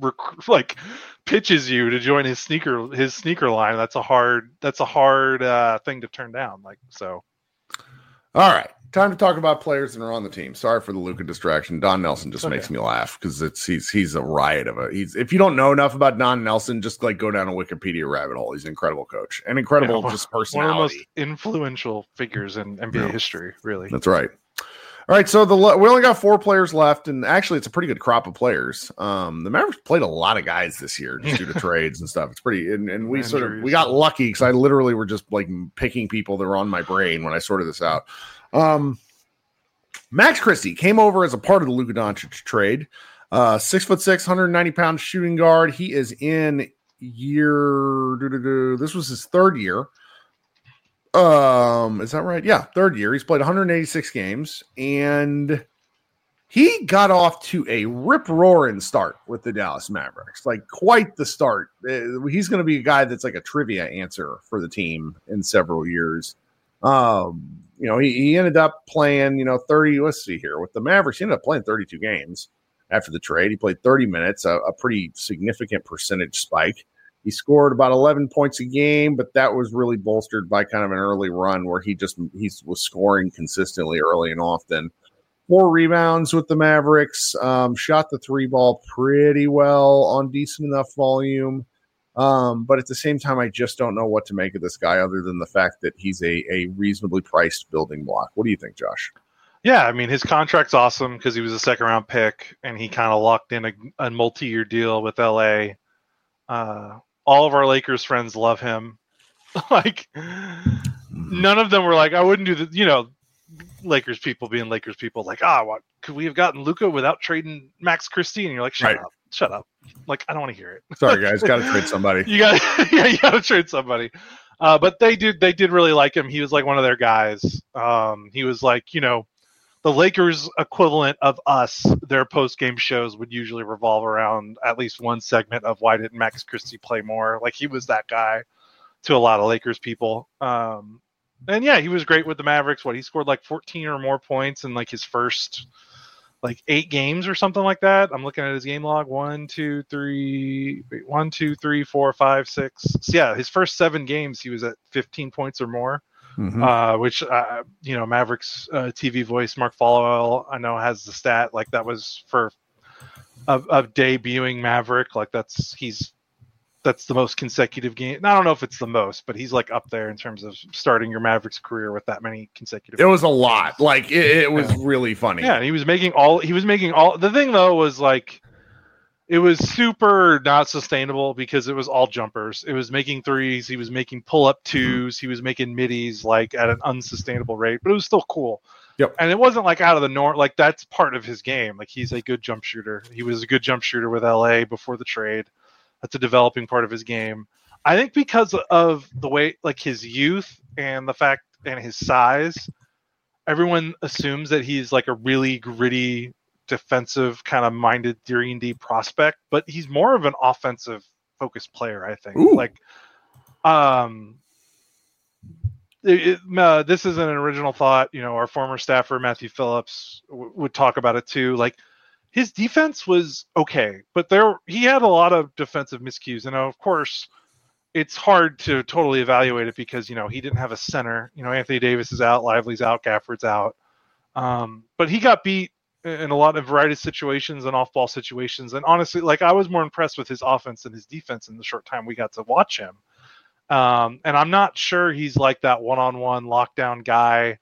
pitches you to join his sneaker line, that's a hard thing to turn down. Like, so. All right, time to talk about players that are on the team. Sorry for the Luka distraction. Don Nelson just makes me laugh because he's a riot of if you don't know enough about Don Nelson, just like go down a Wikipedia rabbit hole. He's an incredible coach and incredible just personality. One of the most influential figures in NBA history, really. That's right. All right, so we only got 4 players left, and actually it's a pretty good crop of players. The Mavericks played a lot of guys this year just due to trades and stuff. It's pretty, and we we got lucky because I literally were just like picking people that were on my brain when I sorted this out. Max Christie came over as a part of the Luka Doncic trade. 6'6", 190-pound shooting guard. He is in this was his 3rd year. Is that right? Yeah, 3rd year. He's played 186 games, and he got off to a rip-roaring start with the Dallas Mavericks. Like, quite the start. He's going to be a guy that's like a trivia answer for the team in several years. He ended up playing, 30. Let's see here. With the Mavericks, he ended up playing 32 games after the trade. He played 30 minutes, a pretty significant percentage spike. He scored about 11 points a game, but that was really bolstered by kind of an early run where he was scoring consistently early and often. 4 rebounds with the Mavericks, shot the 3 ball pretty well on decent enough volume. But at the same time, I just don't know what to make of this guy other than the fact that he's a reasonably priced building block. What do you think, Josh? Yeah, I mean, his contract's awesome because he was a 2nd-round pick, and he kind of locked in a multi-year deal with LA. All of our Lakers friends love him. Like, none of them were like, I wouldn't do the, Lakers people being Lakers people, like, what could we have gotten Luka without trading Max Christie? And you're like, shut up. Like, I don't want to hear it. Sorry, guys, got to trade somebody. You got to trade somebody. But they did really like him. He was like one of their guys. He was like, the Lakers equivalent of us, their post-game shows would usually revolve around at least one segment of why didn't Max Christie play more? Like, he was that guy to a lot of Lakers people. And yeah, he was great with the Mavericks. He scored like 14 or more points in like his first 8 games or something like that. I'm looking at his game log. 1, 2, 3, 4, 5, 6. So yeah, his first 7 games, he was at 15 points or more. Mm-hmm. Which Mavericks TV voice Mark Followill I know has the stat, like that was for a debuting Maverick, like he's that's the most consecutive game. I don't know if it's the most, but he's like up there in terms of starting your Mavericks career with that many consecutive. It was a lot. Like it was really funny. Yeah, and he was making all. The thing though was like, it was super not sustainable because it was all jumpers. It was making threes. He was making pull-up twos. He was making middies like at an unsustainable rate, but it was still cool. Yep. And it wasn't like out of the norm. Like that's part of his game. Like he's a good jump shooter. He was a good jump shooter with LA before the trade. That's a developing part of his game. I think because of the way, like his youth and the fact and his size, everyone assumes that he's like a really gritty, defensive kind of minded 3-and-D prospect, but he's more of an offensive focused player, I think. Ooh. Like, this isn't an original thought. You know, our former staffer Matthew Phillips would talk about it too. Like, his defense was okay, but he had a lot of defensive miscues. And of course, it's hard to totally evaluate it because, you know, he didn't have a center. You know, Anthony Davis is out, Lively's out, Gafford's out. But he got beat in a lot of variety of situations and off-ball situations. And honestly, like, I was more impressed with his offense than his defense in the short time we got to watch him. And I'm not sure he's like that one-on-one lockdown guy.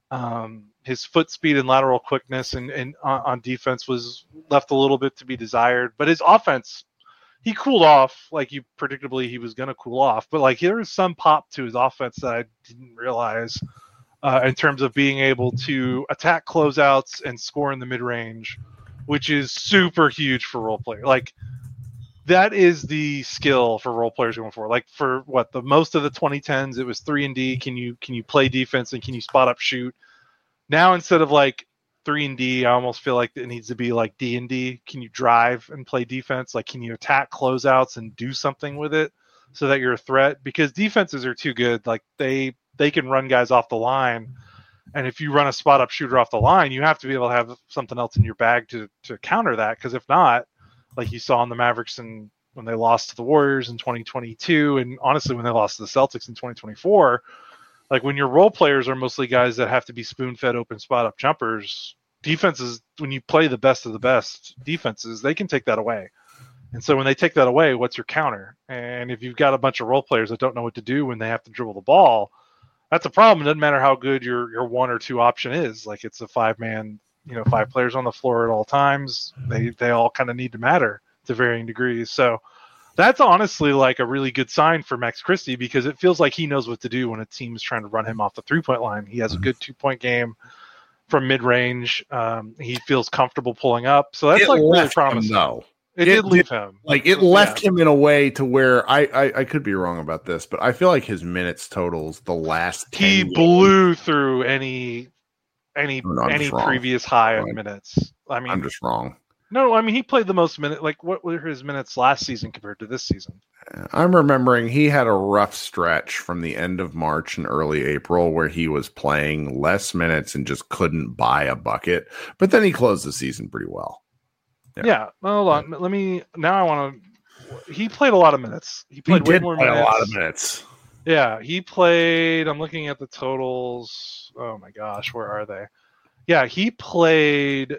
His foot speed and lateral quickness and on defense was left a little bit to be desired. But his offense, he cooled off. Like, you predictably he was going to cool off. But like, there was some pop to his offense that I didn't realize in terms of being able to attack closeouts and score in the mid-range, which is super huge for role player. Like, that is the skill for role players going forward. Like, for the most of the 2010s, it was 3-and-D. Can you play defense and can you spot up shoot? Now, instead of like 3-and-D, I almost feel like it needs to be like D&D. Can you drive and play defense? Like, can you attack closeouts and do something with it so that you're a threat? Because defenses are too good. Like, they can run guys off the line. And if you run a spot up shooter off the line, you have to be able to have something else in your bag to counter that. Because if not, like you saw in the Mavericks and when they lost to the Warriors in 2022, and honestly, when they lost to the Celtics in 2024, like, when your role players are mostly guys that have to be spoon-fed open spot-up jumpers, defenses, when you play the best of the best defenses, they can take that away. And so when they take that away, what's your counter? And if you've got a bunch of role players that don't know what to do when they have to dribble the ball, that's a problem. It doesn't matter how good your one or two option is. Like, it's a 5-man, 5 players on the floor at all times. They all kind of need to matter to varying degrees. So that's honestly like a really good sign for Max Christie, because it feels like he knows what to do when a team is trying to run him off the 3-point line. He has a good 2-point game from mid-range. He feels comfortable pulling up. So that's like really promising. It did leave him. Like, it left him in a way to where I could be wrong about this, but I feel like his minutes totals the last 10 he games, blew through any previous high of minutes. I mean, I'm just wrong. No, I mean, he played the most minutes. Like, what were his minutes last season compared to this season? I'm remembering he had a rough stretch from the end of March and early April where he was playing less minutes and just couldn't buy a bucket. But then he closed the season pretty well. Yeah. Hold on. He played a lot of minutes. He played way more minutes. A lot of minutes. Yeah, he played. I'm looking at the totals. Oh my gosh, where are they? Yeah, he played.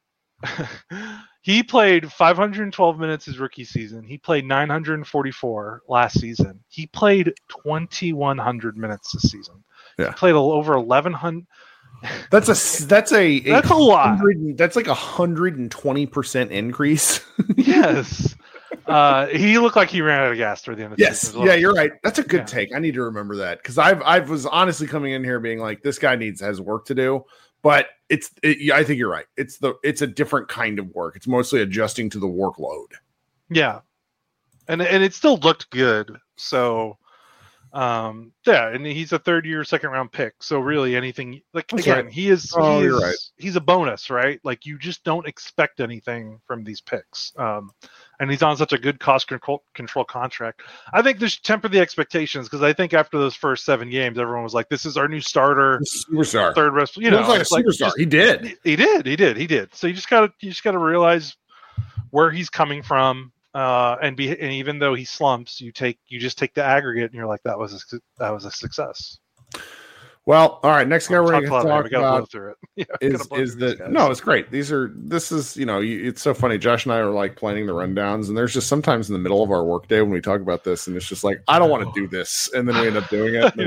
He played 512 minutes his rookie season. He played 944 last season. He played 2,100 minutes this season. Yeah. He played over 1,100. That's a lot. That's like 120% increase. Yes. He looked like he ran out of gas toward the end of the season. Yeah, you're right. That's a good take. I need to remember that, because I was honestly coming in here being like, this guy has work to do. But I think you're right. It's a different kind of work. It's mostly adjusting to the workload. Yeah, and it still looked good. So, and he's a 3rd-year, 2nd-round pick. So really, anything he is. You're right. He's a bonus, right? Like, you just don't expect anything from these picks. And he's on such a good cost control contract. I think they should temper the expectations, because I think after those first 7 games, everyone was like, "This is our new starter, superstar, third rest." He was like a superstar. He did. So you just gotta realize where he's coming from, and even though he slumps, you just take the aggregate, and you're like, that was a success. Well, all right. Next guy we're going to talk we gotta blow through it. It's great. This is, it's so funny. Josh and I are like planning the rundowns, and there's just sometimes in the middle of our workday when we talk about this, and it's just like, I don't want to do this. And then we end up doing it.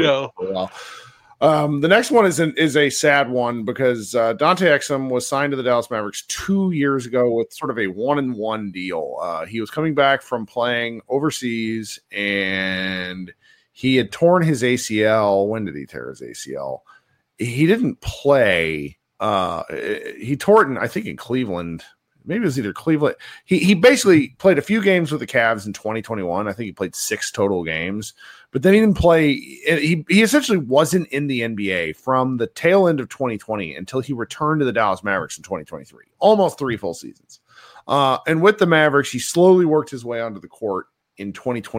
The next one is a sad one because Dante Exum was signed to the Dallas Mavericks 2 years ago with sort of a 1-and-1 deal. He was coming back from playing overseas, and he had torn his ACL. When did he tear his ACL? He didn't play. He tore it, I think, in Cleveland. Maybe it was either Cleveland. He basically played a few games with the Cavs in 2021. I think he played 6 total games. But then he didn't play. He essentially wasn't in the NBA from the tail end of 2020 until he returned to the Dallas Mavericks in 2023. Almost 3 full seasons. And with the Mavericks, he slowly worked his way onto the court in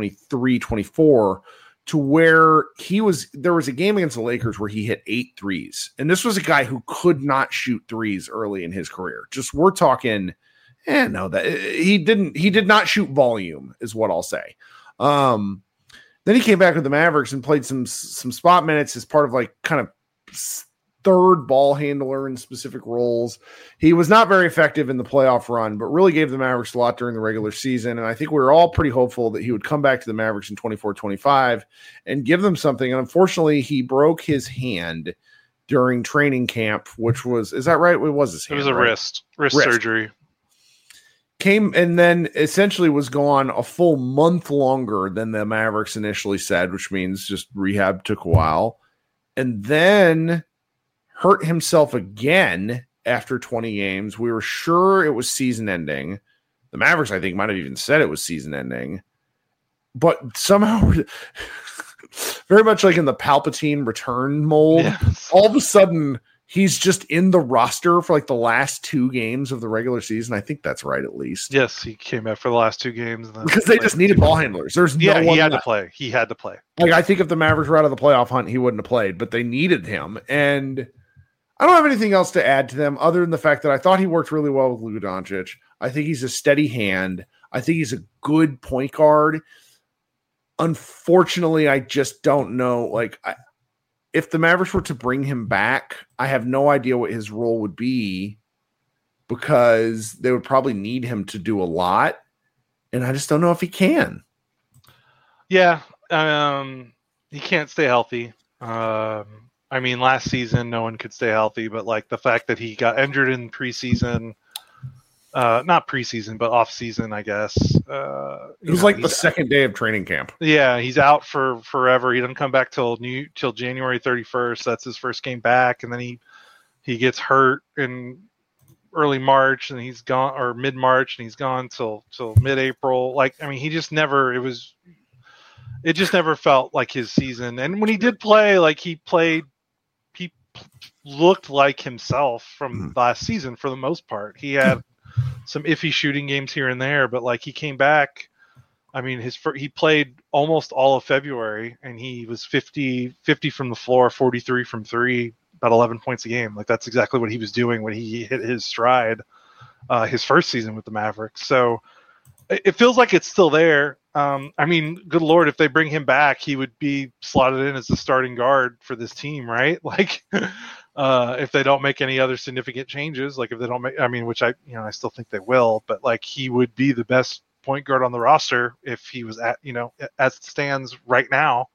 2023-24 to where there was a game against the Lakers where he hit 8 threes. And this was a guy who could not shoot threes early in his career. Just we're talking, he did not shoot volume is what I'll say. Then he came back with the Mavericks and played some spot minutes as part of like kind of third ball handler in specific roles. He was not very effective in the playoff run, but really gave the Mavericks a lot during the regular season. And I think we were all pretty hopeful that he would come back to the Mavericks in 24-25 and give them something. And unfortunately, he broke his hand during training camp, which was, is that right? It was his hand. It was a wrist surgery. Came and then essentially was gone a full month longer than the Mavericks initially said, which means just rehab took a while. And then hurt himself again after 20 games. We were sure it was season ending. The Mavericks, I think, might have even said it was season ending. But somehow, very much like in the Palpatine return mold, all of a sudden, he's just in the roster for like the last 2 games of the regular season. I think that's right, at least. Yes, he came back for the last 2 games. Because they just needed ball handlers. There's no one he had left. to play. He had to play. Like, I think if the Mavericks were out of the playoff hunt, he wouldn't have played, but they needed him. And I don't have anything else to add to them other than the fact that I thought he worked really well with Luka Doncic. I think he's a steady hand. I think he's a good point guard. Unfortunately, I just don't know. Like, if the Mavericks were to bring him back, I have no idea what his role would be because they would probably need him to do a lot. And I just don't know if he can. Yeah. He can't stay healthy. I mean, last season, no one could stay healthy, but like the fact that he got injured in preseason, not preseason, but off season, I guess. It was like the second day of training camp. Yeah. He's out for forever. He doesn't come back till January 31st. That's his first game back. And then he gets hurt in early March and he's gone, or mid-March, and he's gone till mid-April. Like, I mean, it just never felt like his season. And when he did play, like he looked like himself from last season for the most part. He had some iffy shooting games here and there, but like he came back. I mean, he played almost all of February and he was 50 from the floor, 43 from 3, about 11 points a game. Like that's exactly what he was doing when he hit his stride, his first season with the Mavericks. So it feels like it's still there. I mean, good Lord, if they bring him back, he would be slotted in as the starting guard for this team, right? Like, if they don't make any other significant changes, like if they don't make, I mean, which I still think they will, but like he would be the best point guard on the roster if he was as it stands right now.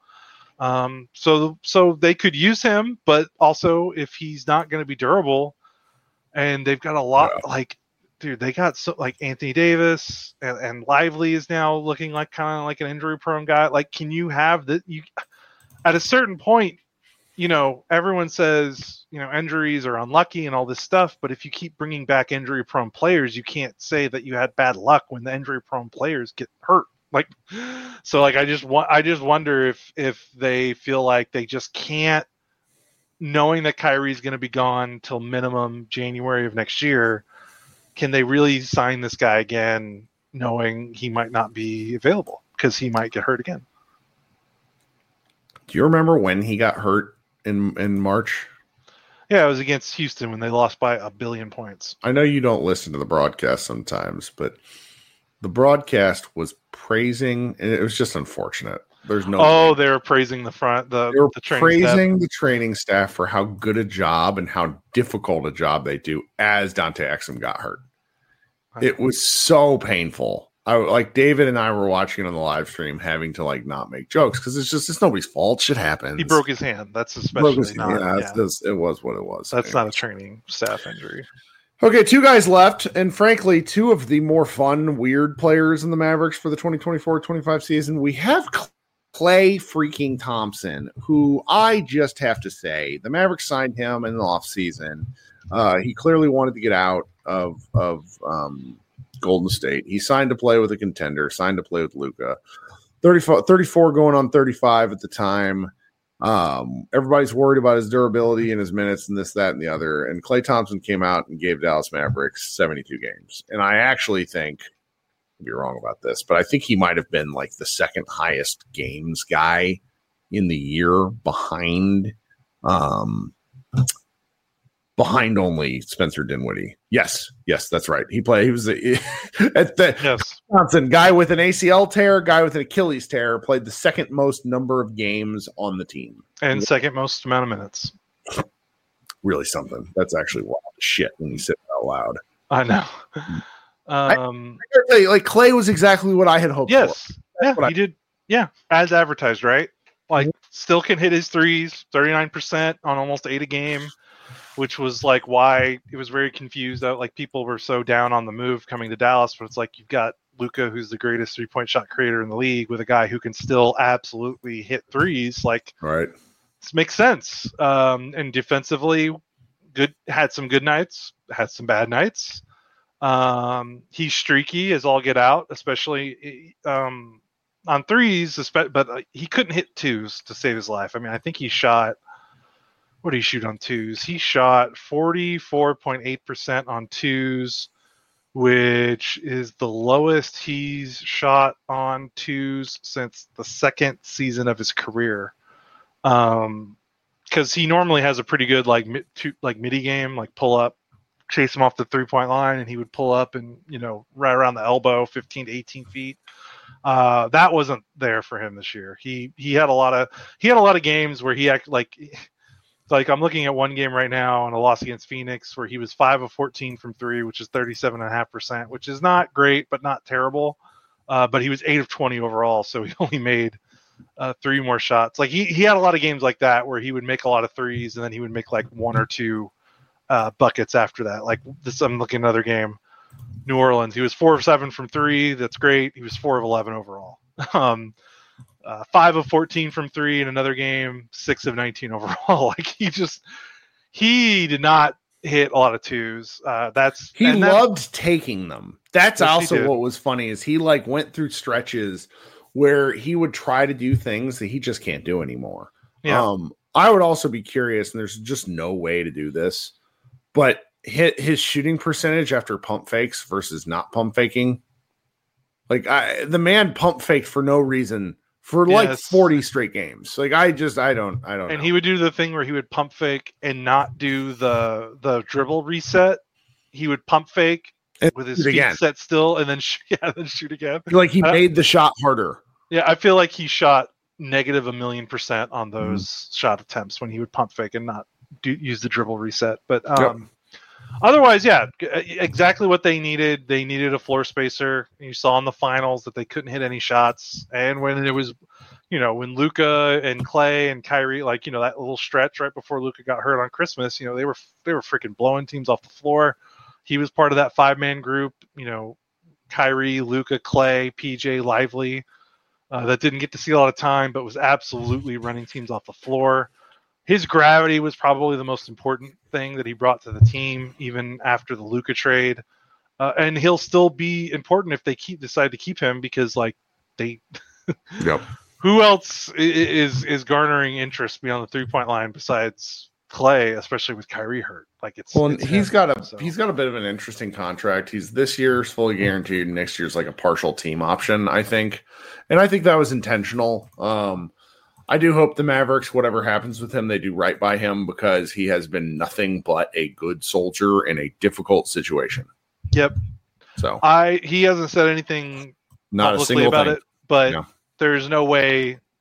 So they could use him, but also if he's not going to be durable, and they've got a lot dude, they got like Anthony Davis and Lively is now looking like kind of like an injury prone guy. Like, can you have that? At a certain point, everyone says, injuries are unlucky and all this stuff. But if you keep bringing back injury prone players, you can't say that you had bad luck when the injury prone players get hurt. Like, so like, I just wonder if they feel like they just can't, knowing that Kyrie's going to be gone till minimum January of next year. Can they really sign this guy again, knowing he might not be available because he might get hurt again? Do you remember when he got hurt in March? Yeah, it was against Houston when they lost by 1 billion points. I know you don't listen to the broadcast sometimes, but the broadcast was praising, and it was just unfortunate. There's no. Oh, they were praising the training staff for how good a job and how difficult a job they do as Dante Exum got hurt. It was so painful. David and I were watching it on the live stream, having to not make jokes because it's nobody's fault. Shit happens. He broke his hand. That's especially not. It was what it was. That's not a training staff injury. Okay, 2 guys left, and frankly, 2 of the more fun, weird players in the Mavericks for the 2024-25 season. We have Klay freaking Thompson, who I just have to say, the Mavericks signed him in the offseason. He clearly wanted to get out of Golden State. He signed to play with a contender, signed to play with Luka. 34 going on 35 at the time. Everybody's worried about his durability and his minutes and this, that, and the other. And Klay Thompson came out and gave Dallas Mavericks 72 games. And I actually think, I'll be wrong about this, but I think he might have been the second highest games guy in the year behind only Spencer Dinwiddie. Yes, that's right. He was Thompson, guy with an ACL tear, guy with an Achilles tear, played the second most number of games on the team. And second most amount of minutes. Really something. That's actually wild shit when you say it out loud. I know. I gotta tell you, Klay was exactly what I had hoped for. Yeah, he did. Yeah, as advertised, right? Still can hit his threes, 39% on almost 8 a game. Which was why it was very confused that people were so down on the move coming to Dallas. But it's you've got Luka, who's the greatest 3-point shot creator in the league, with a guy who can still absolutely hit threes. Right, this makes sense. And defensively, had some good nights, had some bad nights. He's streaky as all get out, especially on threes. But he couldn't hit 2s to save his life. I mean, I think he shot. What did he shoot on 2s? He shot 44.8% on 2s, which is the lowest he's shot on 2s since the second season of his career. Because he normally has a pretty good midi game, pull up, chase him off the 3-point line, and he would pull up and right around the elbow, 15 to 18 feet. That wasn't there for him this year. He had a lot of games where he acted I'm looking at one game right now on a loss against Phoenix where he was 5 of 14 from 3, which is 37.5%, which is not great, but not terrible. But he was 8 of 20 overall, so he only made 3 more shots. He had a lot of games like that where he would make a lot of threes and then he would make 1 or 2 buckets after that. I'm looking at another game, New Orleans. He was 4 of 7 from 3. That's great. He was 4 of 11 overall. 5 of 14 from 3 in another game, 6 of 19 overall. He did not hit a lot of 2s. He loved taking them. That's also what was funny is he went through stretches where he would try to do things that he just can't do anymore. Yeah. I would also be curious, and there's just no way to do this, but his shooting percentage after pump fakes versus not pump faking. The man pump faked for no reason for 40 straight games. I don't know. And he would do the thing where he would pump fake and not do the dribble reset. He would pump fake with his feet set still and then shoot again. He made the shot harder. Yeah, I feel like he shot negative 1,000,000% on those shot attempts when he would pump fake and not use the dribble reset. But otherwise, exactly what they needed. They needed a floor spacer. You saw in the finals that they couldn't hit any shots. And when it was, when Luka and Klay and Kyrie, that little stretch right before Luka got hurt on Christmas, they were freaking blowing teams off the floor. He was part of that 5-man group, Kyrie, Luka, Klay, PJ, Lively, that didn't get to see a lot of time, but was absolutely running teams off the floor. His gravity was probably the most important thing that he brought to the team, even after the Luka trade. And he'll still be important if they decide to keep him because, they. Yep. Who else is garnering interest beyond the 3-point line besides Klay, especially with Kyrie hurt? He's got a bit of an interesting contract. This year's fully guaranteed, and next year's a partial team option, I think, and I think that was intentional. I do hope the Mavericks, whatever happens with him, they do right by him because he has been nothing but a good soldier in a difficult situation. Yep. So he hasn't said anything not a single about thing it, but there's no way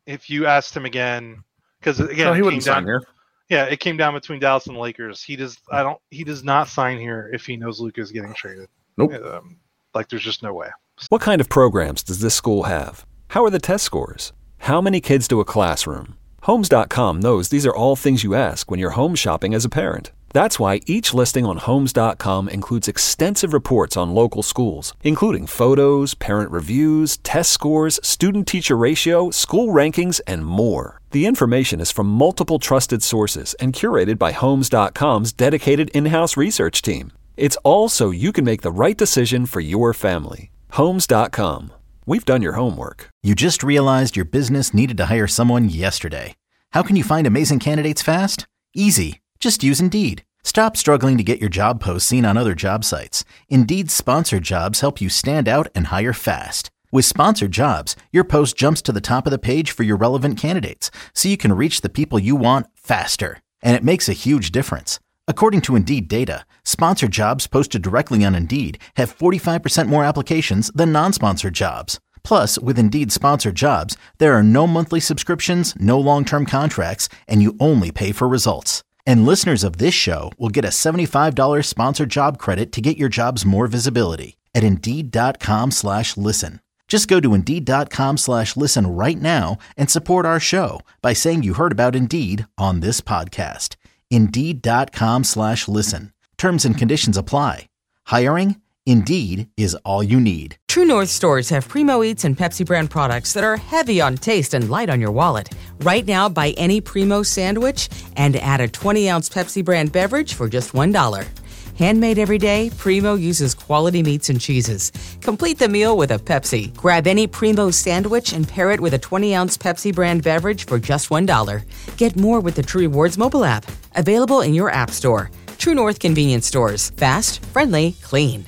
if you asked him again, because again, No, he wouldn't sign here. Yeah, it came down between Dallas and the Lakers. He does not sign here if he knows Luka is getting traded. Nope. There's just no way. What kind of programs does this school have? How are the test scores? How many kids do a classroom? Homes.com knows these are all things you ask when you're home shopping as a parent. That's why each listing on Homes.com includes extensive reports on local schools, including photos, parent reviews, test scores, student-teacher ratio, school rankings, and more. The information is from multiple trusted sources and curated by Homes.com's dedicated in-house research team. It's all so you can make the right decision for your family. Homes.com. We've done your homework. You just realized your business needed to hire someone yesterday. How can you find amazing candidates fast? Easy. Just use Indeed. Stop struggling to get your job posts seen on other job sites. Indeed's sponsored jobs help you stand out and hire fast. With sponsored jobs, your post jumps to the top of the page for your relevant candidates, so you can reach the people you want faster. And it makes a huge difference. According to Indeed data, sponsored jobs posted directly on Indeed have 45% more applications than non-sponsored jobs. Plus, with Indeed sponsored jobs, there are no monthly subscriptions, no long-term contracts, and you only pay for results. And listeners of this show will get a $75 sponsored job credit to get your jobs more visibility at Indeed.com/listen. Just go to Indeed.com/listen right now and support our show by saying you heard about Indeed on this podcast. Indeed.com/listen. Terms and conditions apply. Hiring? Indeed is all you need. True North stores have Primo Eats and Pepsi brand products that are heavy on taste and light on your wallet. Right now, buy any Primo sandwich and add a 20-ounce Pepsi brand beverage for just $1. Handmade every day, Primo uses quality meats and cheeses. Complete the meal with a Pepsi. Grab any Primo sandwich and pair it with a 20-ounce Pepsi brand beverage for just $1. Get more with the True Rewards mobile app. Available in your app store. True North convenience stores. Fast, friendly, clean.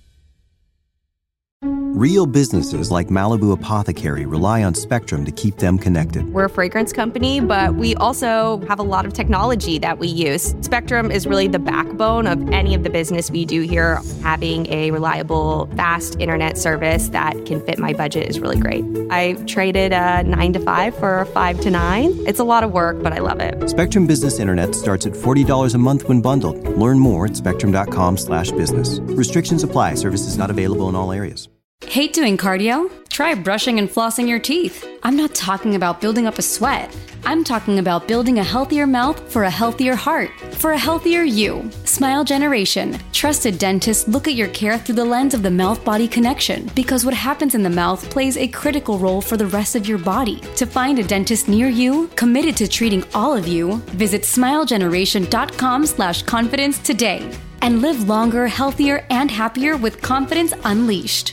Real businesses like Malibu Apothecary rely on Spectrum to keep them connected. We're a fragrance company, but we also have a lot of technology that we use. Spectrum is really the backbone of any of the business we do here. Having a reliable, fast internet service that can fit my budget is really great. I traded a 9 to 5 for a 5 to 9. It's a lot of work, but I love it. Spectrum Business Internet starts at $40 a month when bundled. Learn more at spectrum.com/business. Restrictions apply. Services not available in all areas. Hate doing cardio? Try brushing and flossing your teeth. I'm not talking about building up a sweat. I'm talking about building a healthier mouth for a healthier heart, for a healthier you. Smile Generation. Trusted dentists look at your care through the lens of the mouth-body connection, because what happens in the mouth plays a critical role for the rest of your body. To find a dentist near you, committed to treating all of you, visit smilegeneration.com/confidence today and live longer, healthier, and happier with confidence unleashed.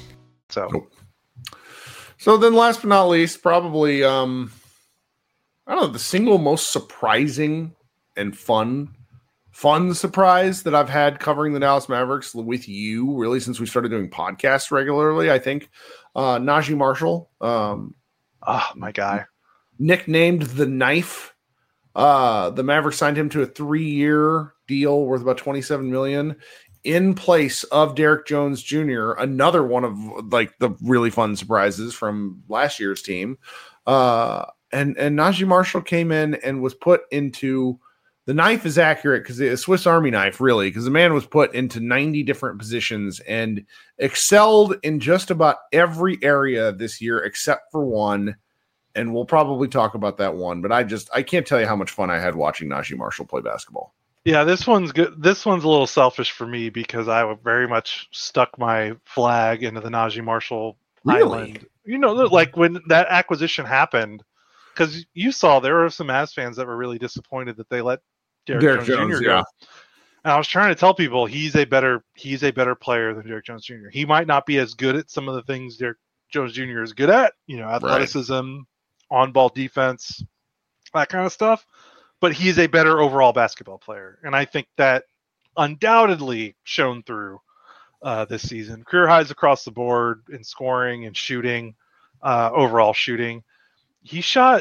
So then last but not least, probably, I don't know, the single most surprising and fun surprise that I've had covering the Dallas Mavericks with you, really, since we started doing podcasts regularly, I think. Najee Marshall. My guy. Nicknamed the Knife. The Mavericks signed him to a 3-year deal worth about $27 million. In place of Derrick Jones Jr., another one of like the really fun surprises from last year's team. And Najee Marshall came in and was put into the knife is accurate because it's a Swiss Army knife, really, because the man was put into 90 different positions and excelled in just about every area this year except for one. And we'll probably talk about that one, but I can't tell you how much fun I had watching Najee Marshall play basketball. Yeah, this one's good. This one's a little selfish for me because I very much stuck my flag into the Najee Marshall island. You know, like when that acquisition happened, because you saw there were some Mavs fans that were really disappointed that they let Derrick Jones Jr. go. And I was trying to tell people he's a better player than Derrick Jones Jr. He might not be as good at some of the things Derrick Jones Jr. is good at, athleticism, on-ball defense, that kind of stuff. But he's a better overall basketball player. And I think that undoubtedly shown through this season. Career highs across the board in scoring and shooting, overall shooting. He shot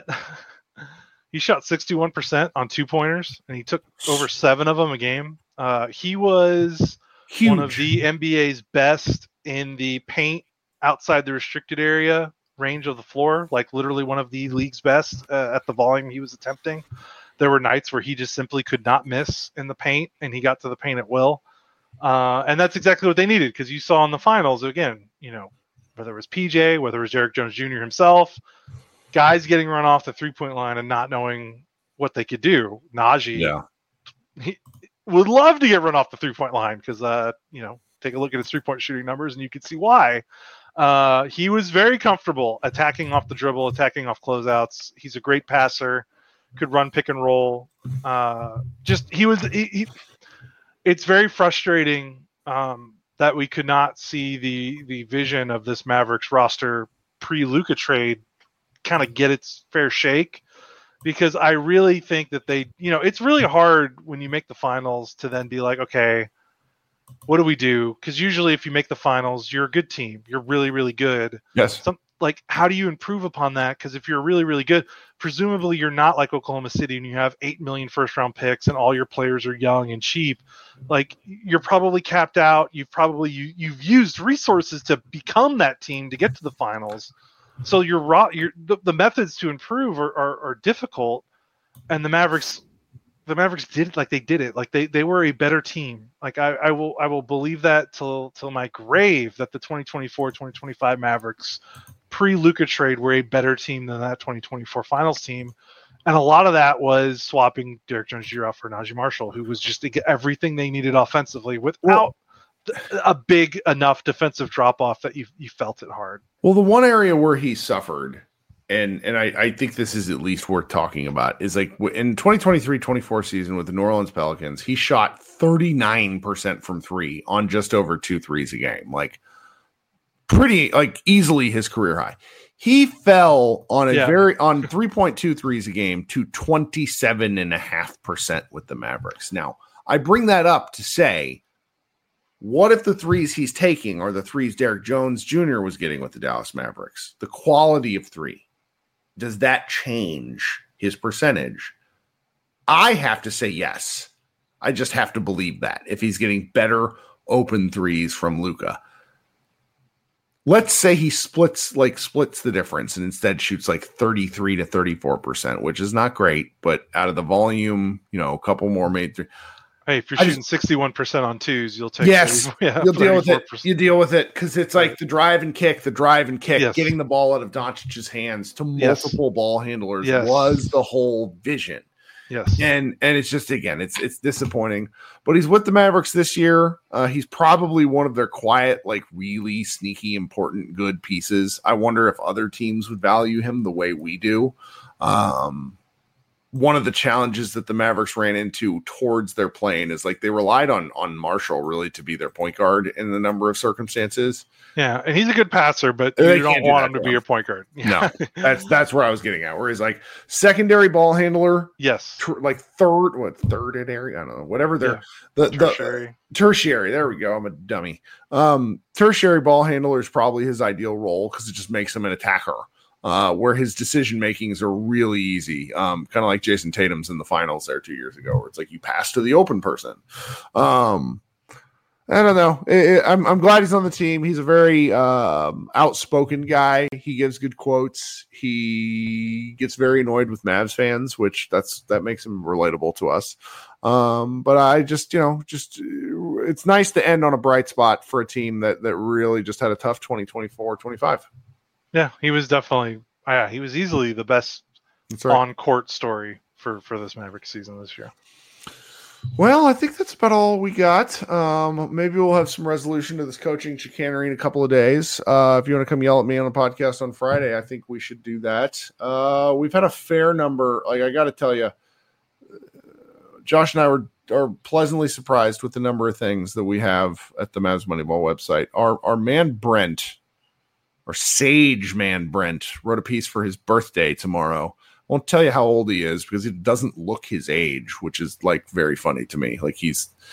61% on 2-pointers, and he took over 7 of them a game. He was one of the NBA's best in the paint outside the restricted area range of the floor, like literally one of the league's best at the volume he was attempting. There were nights where he just simply could not miss in the paint, and he got to the paint at will. And that's exactly what they needed, because you saw in the finals, again, whether it was PJ, whether it was Derrick Jones Jr. himself, guys getting run off the three-point line and not knowing what they could do. Najee he would love to get run off the three-point line because, take a look at his three-point shooting numbers and you can see why. He was very comfortable attacking off the dribble, attacking off closeouts. He's a great passer, could run pick and roll. It's very frustrating that we could not see the vision of this Mavericks roster pre-Luka trade kind of get its fair shake, because I really think that it's really hard when you make the finals to then be like, okay, what do we do? Because usually if you make the finals, you're a good team. You're really, really good. Yes. How do you improve upon that? Because if you're really, really good, presumably you're not like Oklahoma City and you have 8 million first-round picks and all your players are young and cheap. Like, you're probably capped out. You've used resources to become that team to get to the finals. So the methods to improve are difficult, and the Mavericks did it. Like, they did it. Like, they were a better team. Like, I will believe that till my grave, that the 2024-2025 Mavericks pre-Luka trade were a better team than that 2024 Finals team. And a lot of that was swapping Derrick Jones Jr. out for Najee Marshall, who was just to get everything they needed offensively without a big enough defensive drop-off that you felt it hard. Well, the one area where he suffered, and I think this is at least worth talking about, is like in 2023-24 season with the New Orleans Pelicans, he shot 39% from three on just over 2 threes a game. Like, pretty, like, easily his career high. He fell on on 3.2 threes a game to 27.5% with the Mavericks. Now, I bring that up to say, what if the threes he's taking are the threes Derrick Jones Jr. was getting with the Dallas Mavericks? The quality of three. Does that change his percentage? I have to say yes. I just have to believe that if he's getting better open threes from Luka. Let's say he splits the difference and instead shoots like 33 to 34%, which is not great, but out of the volume, a couple more made three. Hey, if you're shooting 61% on twos, you'll take. Yes, you'll deal with it. You deal with it because it's like the drive and kick, yes. Getting the ball out of Doncic's hands to multiple ball handlers was the whole vision. Yes, and it's just, again, it's disappointing. But he's with the Mavericks this year. He's probably one of their quiet, like, really sneaky, important, good pieces. I wonder if other teams would value him the way we do. One of the challenges that the Mavericks ran into towards their playing is, like, they relied on Marshall really to be their point guard in a number of circumstances. Yeah, and he's a good passer, but you don't want him to be your point guard. No, that's where I was getting at, where he's like secondary ball handler. Yes. Like third at area? I don't know. Whatever they're tertiary. There we go. I'm a dummy. Tertiary ball handler is probably his ideal role because it just makes him an attacker. Where his decision makings are really easy, kind of like Jason Tatum's in the finals there 2 years ago, where it's like you pass to the open person. I don't know. I'm glad he's on the team. He's a very outspoken guy. He gives good quotes. He gets very annoyed with Mavs fans, which that makes him relatable to us. But I just it's nice to end on a bright spot for a team that really just had a tough 2024-25. Yeah, he was definitely. He was easily the best on-court story for this Mavericks season this year. Well, I think that's about all we got. Maybe we'll have some resolution to this coaching chicanery in a couple of days. If you want to come yell at me on a podcast on Friday, I think we should do that. We've had a fair number. Like, I got to tell you, Josh and I are pleasantly surprised with the number of things that we have at the Mavs Moneyball website. Our man Brent, our sage man Brent, wrote a piece for his birthday tomorrow won't tell you how old he is because it doesn't look his age, which is like very funny to me. Like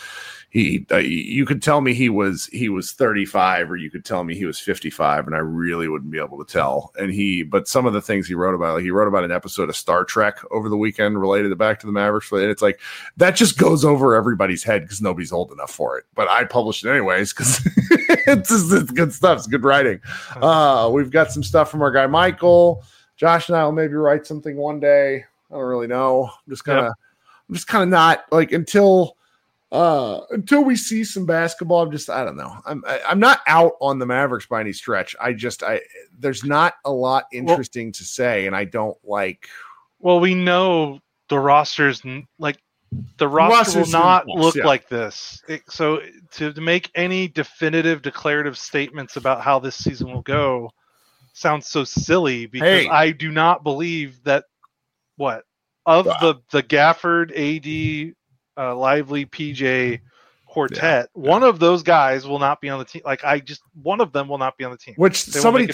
you could tell me he was 35, or you could tell me he was 55, and I really wouldn't be able to tell. But some of the things he wrote about, like he wrote about an episode of Star Trek over the weekend related to Back to the Mavericks, and it's like that just goes over everybody's head because nobody's old enough for it. But I published it anyways because it's good stuff. It's good writing. We've got some stuff from our guy Michael. Josh and I will maybe write something one day. I don't really know. I'm just kind of not like until we see some basketball. I don't know. I'm not out on the Mavericks by any stretch. There's not a lot interesting to say, and I don't like. Well, we know the rosters roster will not look like this. So to make any definitive declarative statements about how this season will go sounds so silly because I do not believe that the Gafford, AD, Lively, PJ quartet, one of those guys will not be on the team. One of them will not be on the team. Which somebody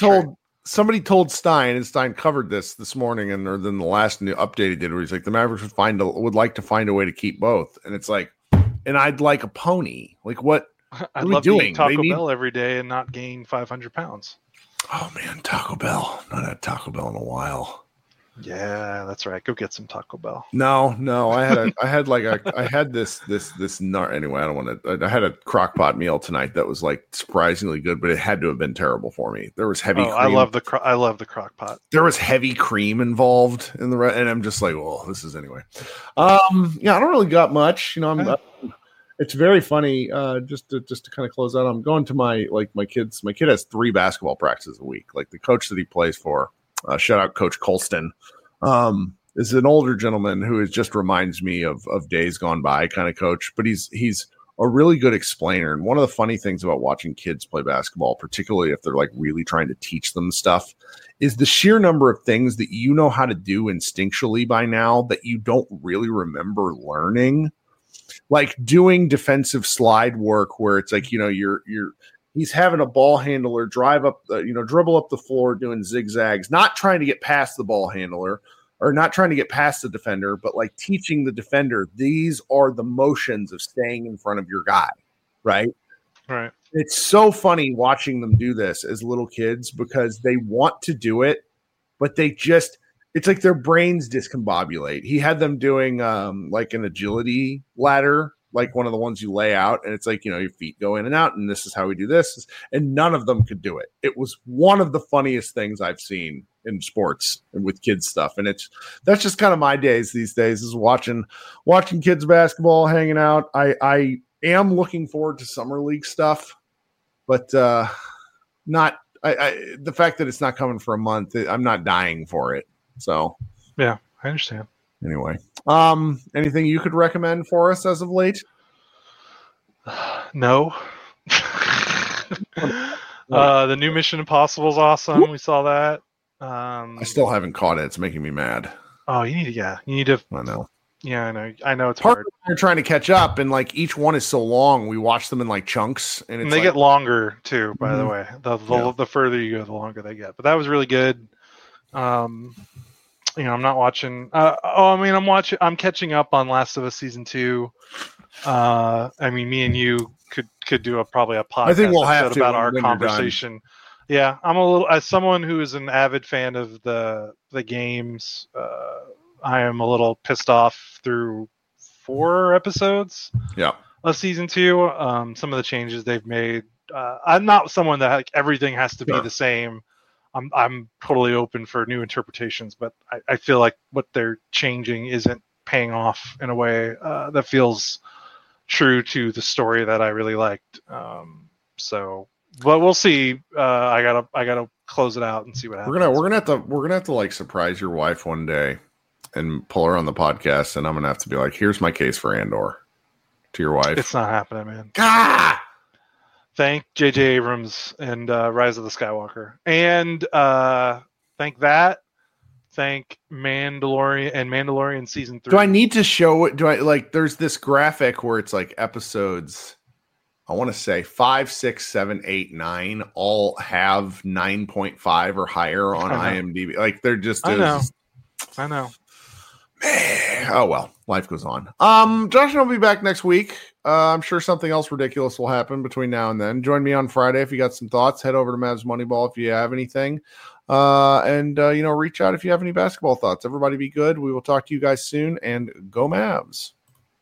told Stein, and Stein covered this morning, and then the last new update he did, where he's like, the Mavericks would like to find a way to keep both, and it's like, and I'd like a pony. Like what? I'd love to eat Taco Bell every day and not gain 500 pounds. Oh man, Taco Bell! Not had Taco Bell in a while. Yeah, that's right. Go get some Taco Bell. No, I had this nut. Anyway, I don't want to. I had a crock pot meal tonight that was like surprisingly good, but it had to have been terrible for me. There was heavy. Cream. I love the crock pot. There was heavy cream involved in and I'm just like, well, this is anyway. I don't really got much. It's very funny. Just to kind of close out, I'm going to my kids. My kid has 3 basketball practices a week. Like the coach that he plays for. Shout out Coach Colston, is an older gentleman who just reminds me of days gone by kind of coach, but he's a really good explainer. And one of the funny things about watching kids play basketball, particularly if they're like really trying to teach them stuff, is the sheer number of things that you know how to do instinctually by now that you don't really remember learning. Like doing defensive slide work where it's like, he's having a ball handler dribble up the floor doing zigzags, not trying to get past the ball handler or not trying to get past the defender, but like teaching the defender, these are the motions of staying in front of your guy, right? Right. It's so funny watching them do this as little kids because they want to do it, but it's like their brains discombobulate. He had them doing like an agility ladder, like one of the ones you lay out, and it's like, your feet go in and out, and this is how we do this. And none of them could do it. It was one of the funniest things I've seen in sports and with kids stuff. And that's just kind of my days these days is watching kids basketball, hanging out. I am looking forward to summer league stuff, but not the fact that it's not coming for a month. I'm not dying for it. So yeah, I understand. Anyway, anything you could recommend for us as of late? No. The new Mission Impossible is awesome. We saw that. I still haven't caught it. It's making me mad. Oh, you need to. I know. Yeah, I know it's hard. You're trying to catch up, and like each one is so long. We watch them in like chunks, and they get longer too. By the way, the further you go, the longer they get. But that was really good. I'm not watching. I'm catching up on Last of Us season 2. Me and you could do probably a podcast. I think we'll have to about our conversation. Yeah, I'm a little, as someone who is an avid fan of the games. I am a little pissed off through 4 episodes. Yeah. Of season 2. Some of the changes they've made. I'm not someone that everything has to be the same. I'm totally open for new interpretations, but I feel like what they're changing isn't paying off in a way that feels true to the story that I really liked. But we'll see. I gotta close it out and see what happens. We're gonna have to like surprise your wife one day and pull her on the podcast, and I'm gonna have to be like, "Here's my case for Andor," to your wife. It's not happening, man. Ah! Thank J.J. Abrams and Rise of the Skywalker. And thank Mandalorian season 3. Do I need to show it? There's this graphic where it's like episodes, I want to say 5, 6, 7, 8, 9 all have 9.5 or higher on IMDb. Like they're just, I know. Oh, well, life goes on. Josh and I will be back next week. I'm sure something else ridiculous will happen between now and then. Join me on Friday if you got some thoughts. Head over to Mavs Moneyball if you have anything. And reach out if you have any basketball thoughts. Everybody be good. We will talk to you guys soon, and go Mavs.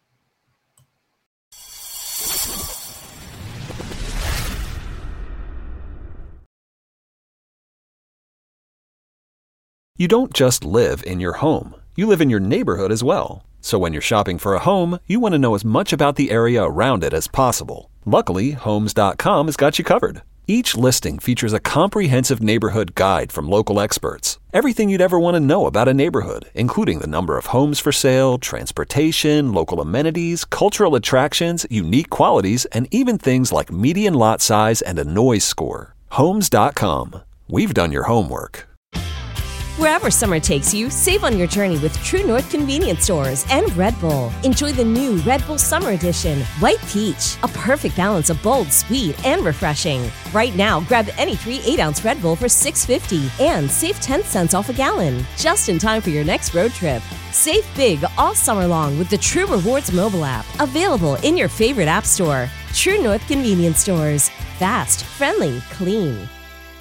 You don't just live in your home. You live in your neighborhood as well. So when you're shopping for a home, you want to know as much about the area around it as possible. Luckily, Homes.com has got you covered. Each listing features a comprehensive neighborhood guide from local experts. Everything you'd ever want to know about a neighborhood, including the number of homes for sale, transportation, local amenities, cultural attractions, unique qualities, and even things like median lot size and a noise score. Homes.com. We've done your homework. Wherever summer takes you, save on your journey with True North Convenience Stores and Red Bull. Enjoy the new Red Bull Summer Edition, White Peach, a perfect balance of bold, sweet, and refreshing. Right now, grab any 3 8-ounce Red Bull for $6.50 and save 10 cents off a gallon, just in time for your next road trip. Save big all summer long with the True Rewards mobile app, available in your favorite app store. True North Convenience Stores. Fast, friendly, clean.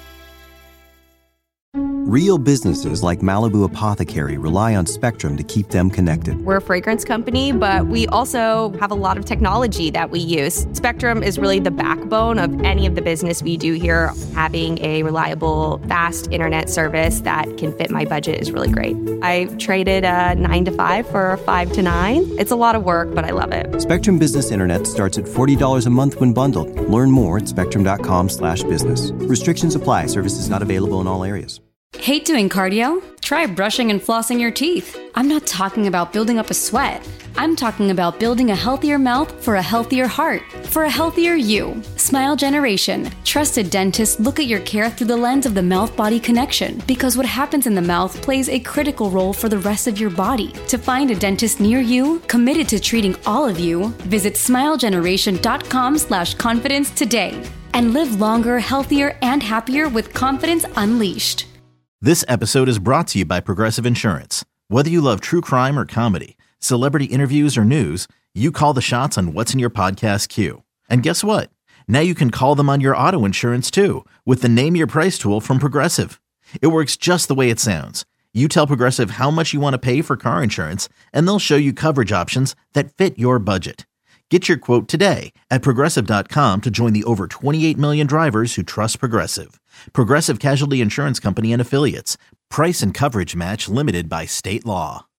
Real businesses like Malibu Apothecary rely on Spectrum to keep them connected. We're a fragrance company, but we also have a lot of technology that we use. Spectrum is really the backbone of any of the business we do here. Having a reliable, fast internet service that can fit my budget is really great. I traded a 9 to 5 for a 5 to 9. It's a lot of work, but I love it. Spectrum Business Internet starts at $40 a month when bundled. Learn more at spectrum.com/business. Restrictions apply. Services not available in all areas. Hate doing cardio? Try brushing and flossing your teeth. I'm not talking about building up a sweat. I'm talking about building a healthier mouth for a healthier heart, for a healthier you. Smile Generation. Trusted dentists look at your care through the lens of the mouth-body connection, because what happens in the mouth plays a critical role for the rest of your body. To find a dentist near you, committed to treating all of you, visit smilegeneration.com/confidence today and live longer, healthier, and happier with confidence unleashed. This episode is brought to you by Progressive Insurance. Whether you love true crime or comedy, celebrity interviews or news, you call the shots on what's in your podcast queue. And guess what? Now you can call them on your auto insurance too, with the Name Your Price tool from Progressive. It works just the way it sounds. You tell Progressive how much you want to pay for car insurance, and they'll show you coverage options that fit your budget. Get your quote today at Progressive.com to join the over 28 million drivers who trust Progressive. Progressive Casualty Insurance Company and Affiliates. Price and coverage match limited by state law.